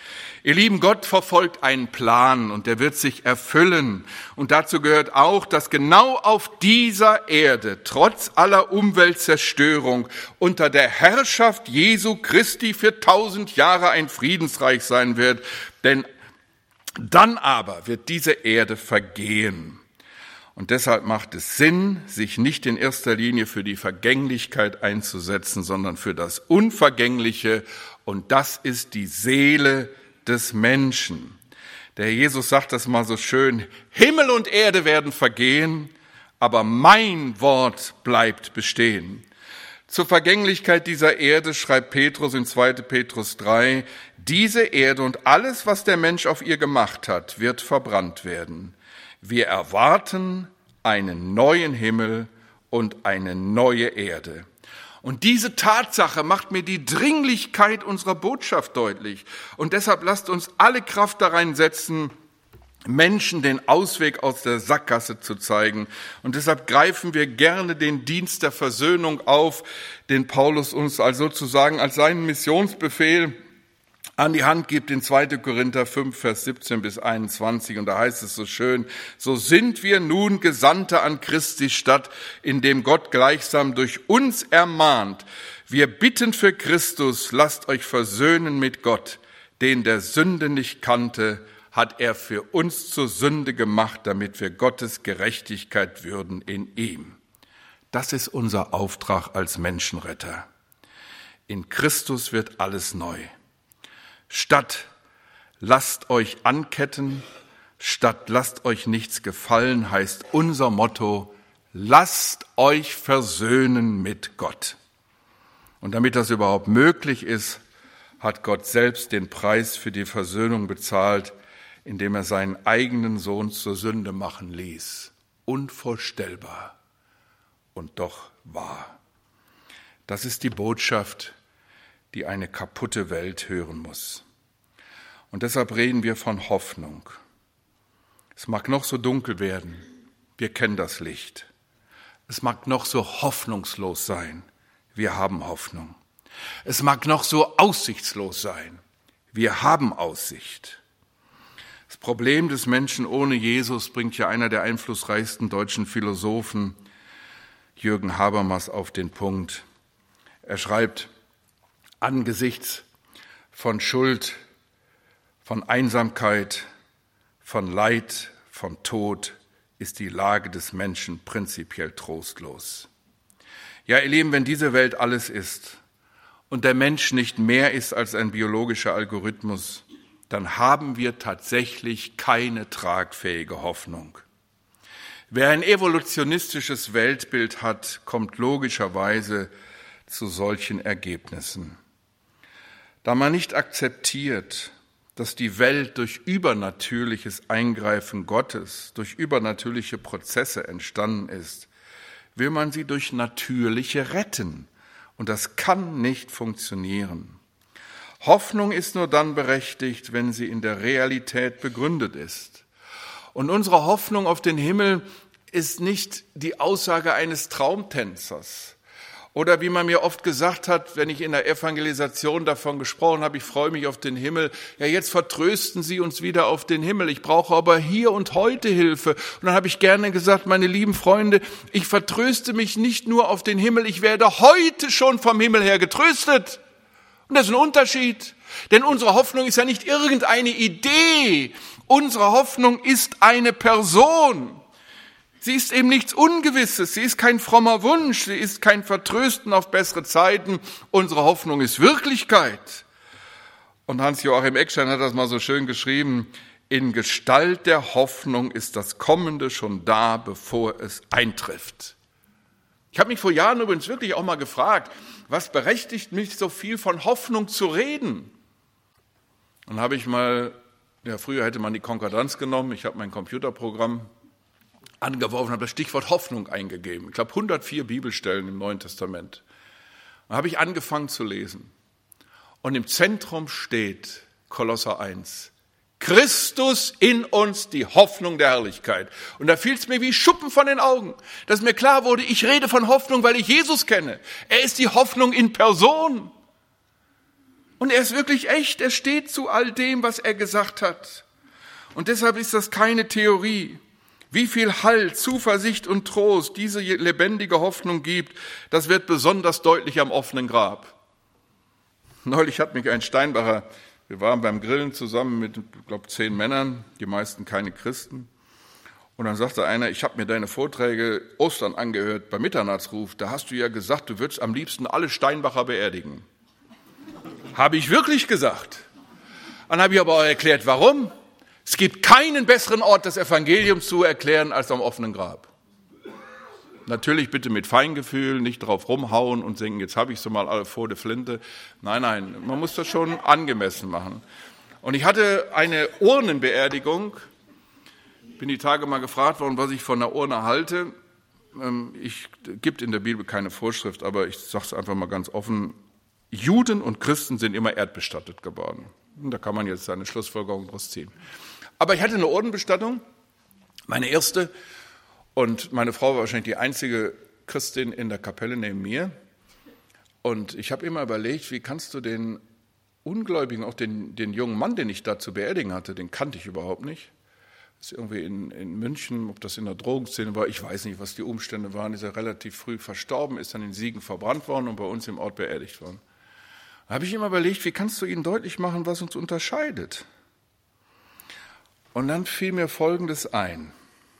Ihr Lieben, Gott verfolgt einen Plan und der wird sich erfüllen. Und dazu gehört auch, dass genau auf dieser Erde, trotz aller Umweltzerstörung, unter der Herrschaft Jesu Christi für tausend Jahre ein Friedensreich sein wird. Denn dann aber wird diese Erde vergehen. Und deshalb macht es Sinn, sich nicht in erster Linie für die Vergänglichkeit einzusetzen, sondern für das Unvergängliche. Und das ist die Seele des Menschen. Der Herr Jesus sagt das mal so schön: Himmel und Erde werden vergehen, aber mein Wort bleibt bestehen. Zur Vergänglichkeit dieser Erde schreibt Petrus in zweiter Petrus drei, diese Erde und alles, was der Mensch auf ihr gemacht hat, wird verbrannt werden. Wir erwarten einen neuen Himmel und eine neue Erde. Und diese Tatsache macht mir die Dringlichkeit unserer Botschaft deutlich. Und deshalb lasst uns alle Kraft da reinsetzen, Menschen den Ausweg aus der Sackgasse zu zeigen. Und deshalb greifen wir gerne den Dienst der Versöhnung auf, den Paulus uns also sozusagen als seinen Missionsbefehl an die Hand gibt in zweiter Korinther fünf, Vers siebzehn bis einundzwanzig. Und da heißt es so schön: So sind wir nun Gesandte an Christi Stadt, indem Gott gleichsam durch uns ermahnt. Wir bitten für Christus, lasst euch versöhnen mit Gott. Den der Sünde nicht kannte, hat er für uns zur Sünde gemacht, damit wir Gottes Gerechtigkeit würden in ihm. Das ist unser Auftrag als Menschenretter. In Christus wird alles neu. Statt lasst euch anketten, statt lasst euch nichts gefallen, heißt unser Motto: lasst euch versöhnen mit Gott. Und damit das überhaupt möglich ist, hat Gott selbst den Preis für die Versöhnung bezahlt, indem er seinen eigenen Sohn zur Sünde machen ließ. Unvorstellbar und doch wahr. Das ist die Botschaft, die eine kaputte Welt hören muss. Und deshalb reden wir von Hoffnung. Es mag noch so dunkel werden, wir kennen das Licht. Es mag noch so hoffnungslos sein, wir haben Hoffnung. Es mag noch so aussichtslos sein, wir haben Aussicht. Das Problem des Menschen ohne Jesus bringt ja einer der einflussreichsten deutschen Philosophen, Jürgen Habermas, auf den Punkt. Er schreibt: Angesichts von Schuld, von Einsamkeit, von Leid, von Tod ist die Lage des Menschen prinzipiell trostlos. Ja, ihr Lieben, wenn diese Welt alles ist und der Mensch nicht mehr ist als ein biologischer Algorithmus, dann haben wir tatsächlich keine tragfähige Hoffnung. Wer ein evolutionistisches Weltbild hat, kommt logischerweise zu solchen Ergebnissen. Da man nicht akzeptiert, dass die Welt durch übernatürliches Eingreifen Gottes, durch übernatürliche Prozesse entstanden ist, will man sie durch natürliche retten. Und das kann nicht funktionieren. Hoffnung ist nur dann berechtigt, wenn sie in der Realität begründet ist. Und unsere Hoffnung auf den Himmel ist nicht die Aussage eines Traumtänzers. Oder wie man mir oft gesagt hat, wenn ich in der Evangelisation davon gesprochen habe, ich freue mich auf den Himmel. Ja, jetzt vertrösten Sie uns wieder auf den Himmel. Ich brauche aber hier und heute Hilfe. Und dann habe ich gerne gesagt, meine lieben Freunde, ich vertröste mich nicht nur auf den Himmel, ich werde heute schon vom Himmel her getröstet. Und das ist ein Unterschied. Denn unsere Hoffnung ist ja nicht irgendeine Idee. Unsere Hoffnung ist eine Person. Sie ist eben nichts Ungewisses, sie ist kein frommer Wunsch, sie ist kein Vertrösten auf bessere Zeiten. Unsere Hoffnung ist Wirklichkeit. Und Hans-Joachim Eckstein hat das mal so schön geschrieben: In Gestalt der Hoffnung ist das Kommende schon da, bevor es eintrifft. Ich habe mich vor Jahren übrigens wirklich auch mal gefragt, was berechtigt mich, so viel von Hoffnung zu reden? Dann habe ich mal, ja, früher hätte man die Konkordanz genommen, ich habe mein Computerprogramm angeworfen, habe das Stichwort Hoffnung eingegeben. Ich glaube, hundertvier Bibelstellen im Neuen Testament. Dann habe ich angefangen zu lesen. Und im Zentrum steht Kolosser eins. Christus in uns, die Hoffnung der Herrlichkeit. Und da fiel es mir wie Schuppen von den Augen, dass mir klar wurde, ich rede von Hoffnung, weil ich Jesus kenne. Er ist die Hoffnung in Person. Und er ist wirklich echt, er steht zu all dem, was er gesagt hat. Und deshalb ist das keine Theorie. Wie viel Halt, Zuversicht und Trost diese lebendige Hoffnung gibt, das wird besonders deutlich am offenen Grab. Neulich hat mich ein Steinbacher, wir waren beim Grillen zusammen mit, ich glaube, zehn Männern, die meisten keine Christen. Und dann sagte einer, ich habe mir deine Vorträge Ostern angehört beim Mitternachtsruf. Da hast du ja gesagt, du würdest am liebsten alle Steinbacher beerdigen. Habe ich wirklich gesagt. Dann habe ich aber auch erklärt, warum. Es gibt keinen besseren Ort, das Evangelium zu erklären, als am offenen Grab. Natürlich bitte mit Feingefühl, nicht drauf rumhauen und denken, jetzt habe ich so mal alle vor der Flinte. Nein, nein, man muss das schon angemessen machen. Und ich hatte eine Urnenbeerdigung. Bin die Tage mal gefragt worden, was ich von einer Urne halte. Ich gibt in der Bibel keine Vorschrift, aber ich sage es einfach mal ganz offen. Juden und Christen sind immer erdbestattet geworden. Da kann man jetzt seine Schlussfolgerung draus ziehen. Aber ich hatte eine Urnenbestattung, meine erste, und meine Frau war wahrscheinlich die einzige Christin in der Kapelle neben mir. Und ich habe immer überlegt, wie kannst du den Ungläubigen, auch den, den jungen Mann, den ich da zu beerdigen hatte, den kannte ich überhaupt nicht. Das ist irgendwie in, in München, ob das in der Drogenszene war, ich weiß nicht, was die Umstände waren, ist er relativ früh verstorben, ist dann in Siegen verbrannt worden und bei uns im Ort beerdigt worden. Da habe ich immer überlegt, wie kannst du ihnen deutlich machen, was uns unterscheidet? Und dann fiel mir Folgendes ein.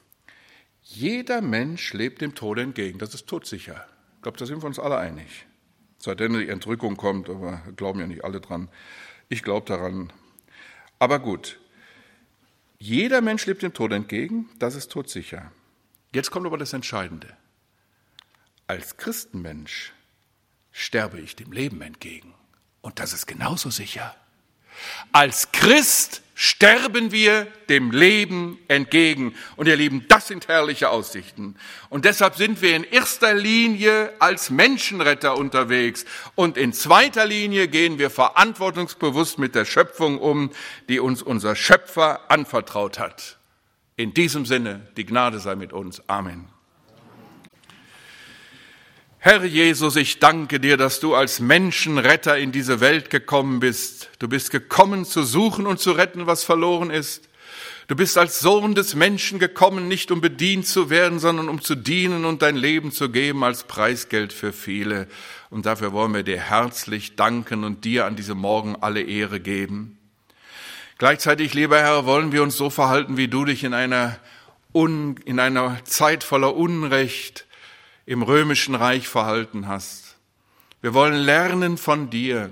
Jeder Mensch lebt dem Tode entgegen, das ist todsicher. Ich glaube, da sind wir uns alle einig. Seitdem die Entrückung kommt, aber glauben ja nicht alle dran. Ich glaube daran. Aber gut. Jeder Mensch lebt dem Tod entgegen, das ist todsicher. Jetzt kommt aber das Entscheidende. Als Christenmensch sterbe ich dem Leben entgegen. Und das ist genauso sicher. Als Christ sterben wir dem Leben entgegen. Und ihr Lieben, das sind herrliche Aussichten. Und deshalb sind wir in erster Linie als Menschenretter unterwegs. Und in zweiter Linie gehen wir verantwortungsbewusst mit der Schöpfung um, die uns unser Schöpfer anvertraut hat. In diesem Sinne, die Gnade sei mit uns. Amen. Herr Jesus, ich danke dir, dass du als Menschenretter in diese Welt gekommen bist. Du bist gekommen, zu suchen und zu retten, was verloren ist. Du bist als Sohn des Menschen gekommen, nicht um bedient zu werden, sondern um zu dienen und dein Leben zu geben als Preisgeld für viele. Und dafür wollen wir dir herzlich danken und dir an diesem Morgen alle Ehre geben. Gleichzeitig, lieber Herr, wollen wir uns so verhalten, wie du dich in einer, Un, in einer Zeit voller Unrecht im römischen Reich verhalten hast. Wir wollen lernen von dir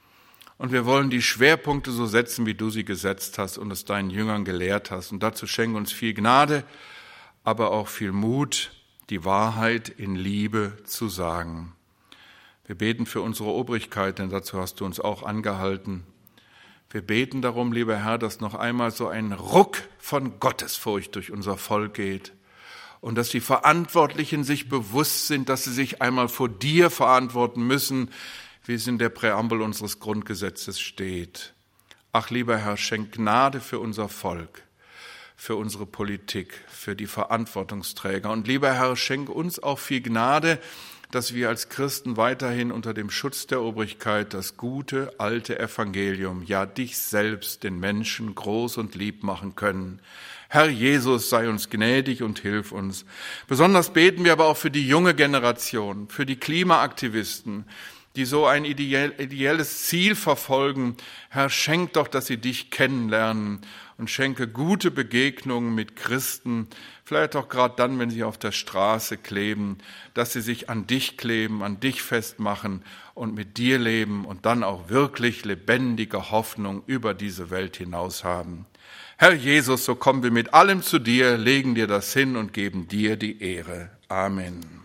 und wir wollen die Schwerpunkte so setzen, wie du sie gesetzt hast und es deinen Jüngern gelehrt hast. Und dazu schenke uns viel Gnade, aber auch viel Mut, die Wahrheit in Liebe zu sagen. Wir beten für unsere Obrigkeit, denn dazu hast du uns auch angehalten. Wir beten darum, lieber Herr, dass noch einmal so ein Ruck von Gottesfurcht durch unser Volk geht. Und dass die Verantwortlichen sich bewusst sind, dass sie sich einmal vor dir verantworten müssen, wie es in der Präambel unseres Grundgesetzes steht. Ach, lieber Herr, schenk Gnade für unser Volk, für unsere Politik, für die Verantwortungsträger. Und lieber Herr, schenk uns auch viel Gnade, dass wir als Christen weiterhin unter dem Schutz der Obrigkeit das gute, alte Evangelium, ja dich selbst, den Menschen groß und lieb machen können. Herr Jesus, sei uns gnädig und hilf uns. Besonders beten wir aber auch für die junge Generation, für die Klimaaktivisten, die so ein ideelles Ziel verfolgen. Herr, schenk doch, dass sie dich kennenlernen und schenke gute Begegnungen mit Christen, vielleicht auch gerade dann, wenn sie auf der Straße kleben, dass sie sich an dich kleben, an dich festmachen und mit dir leben und dann auch wirklich lebendige Hoffnung über diese Welt hinaus haben. Herr Jesus, so kommen wir mit allem zu dir, legen dir das hin und geben dir die Ehre. Amen.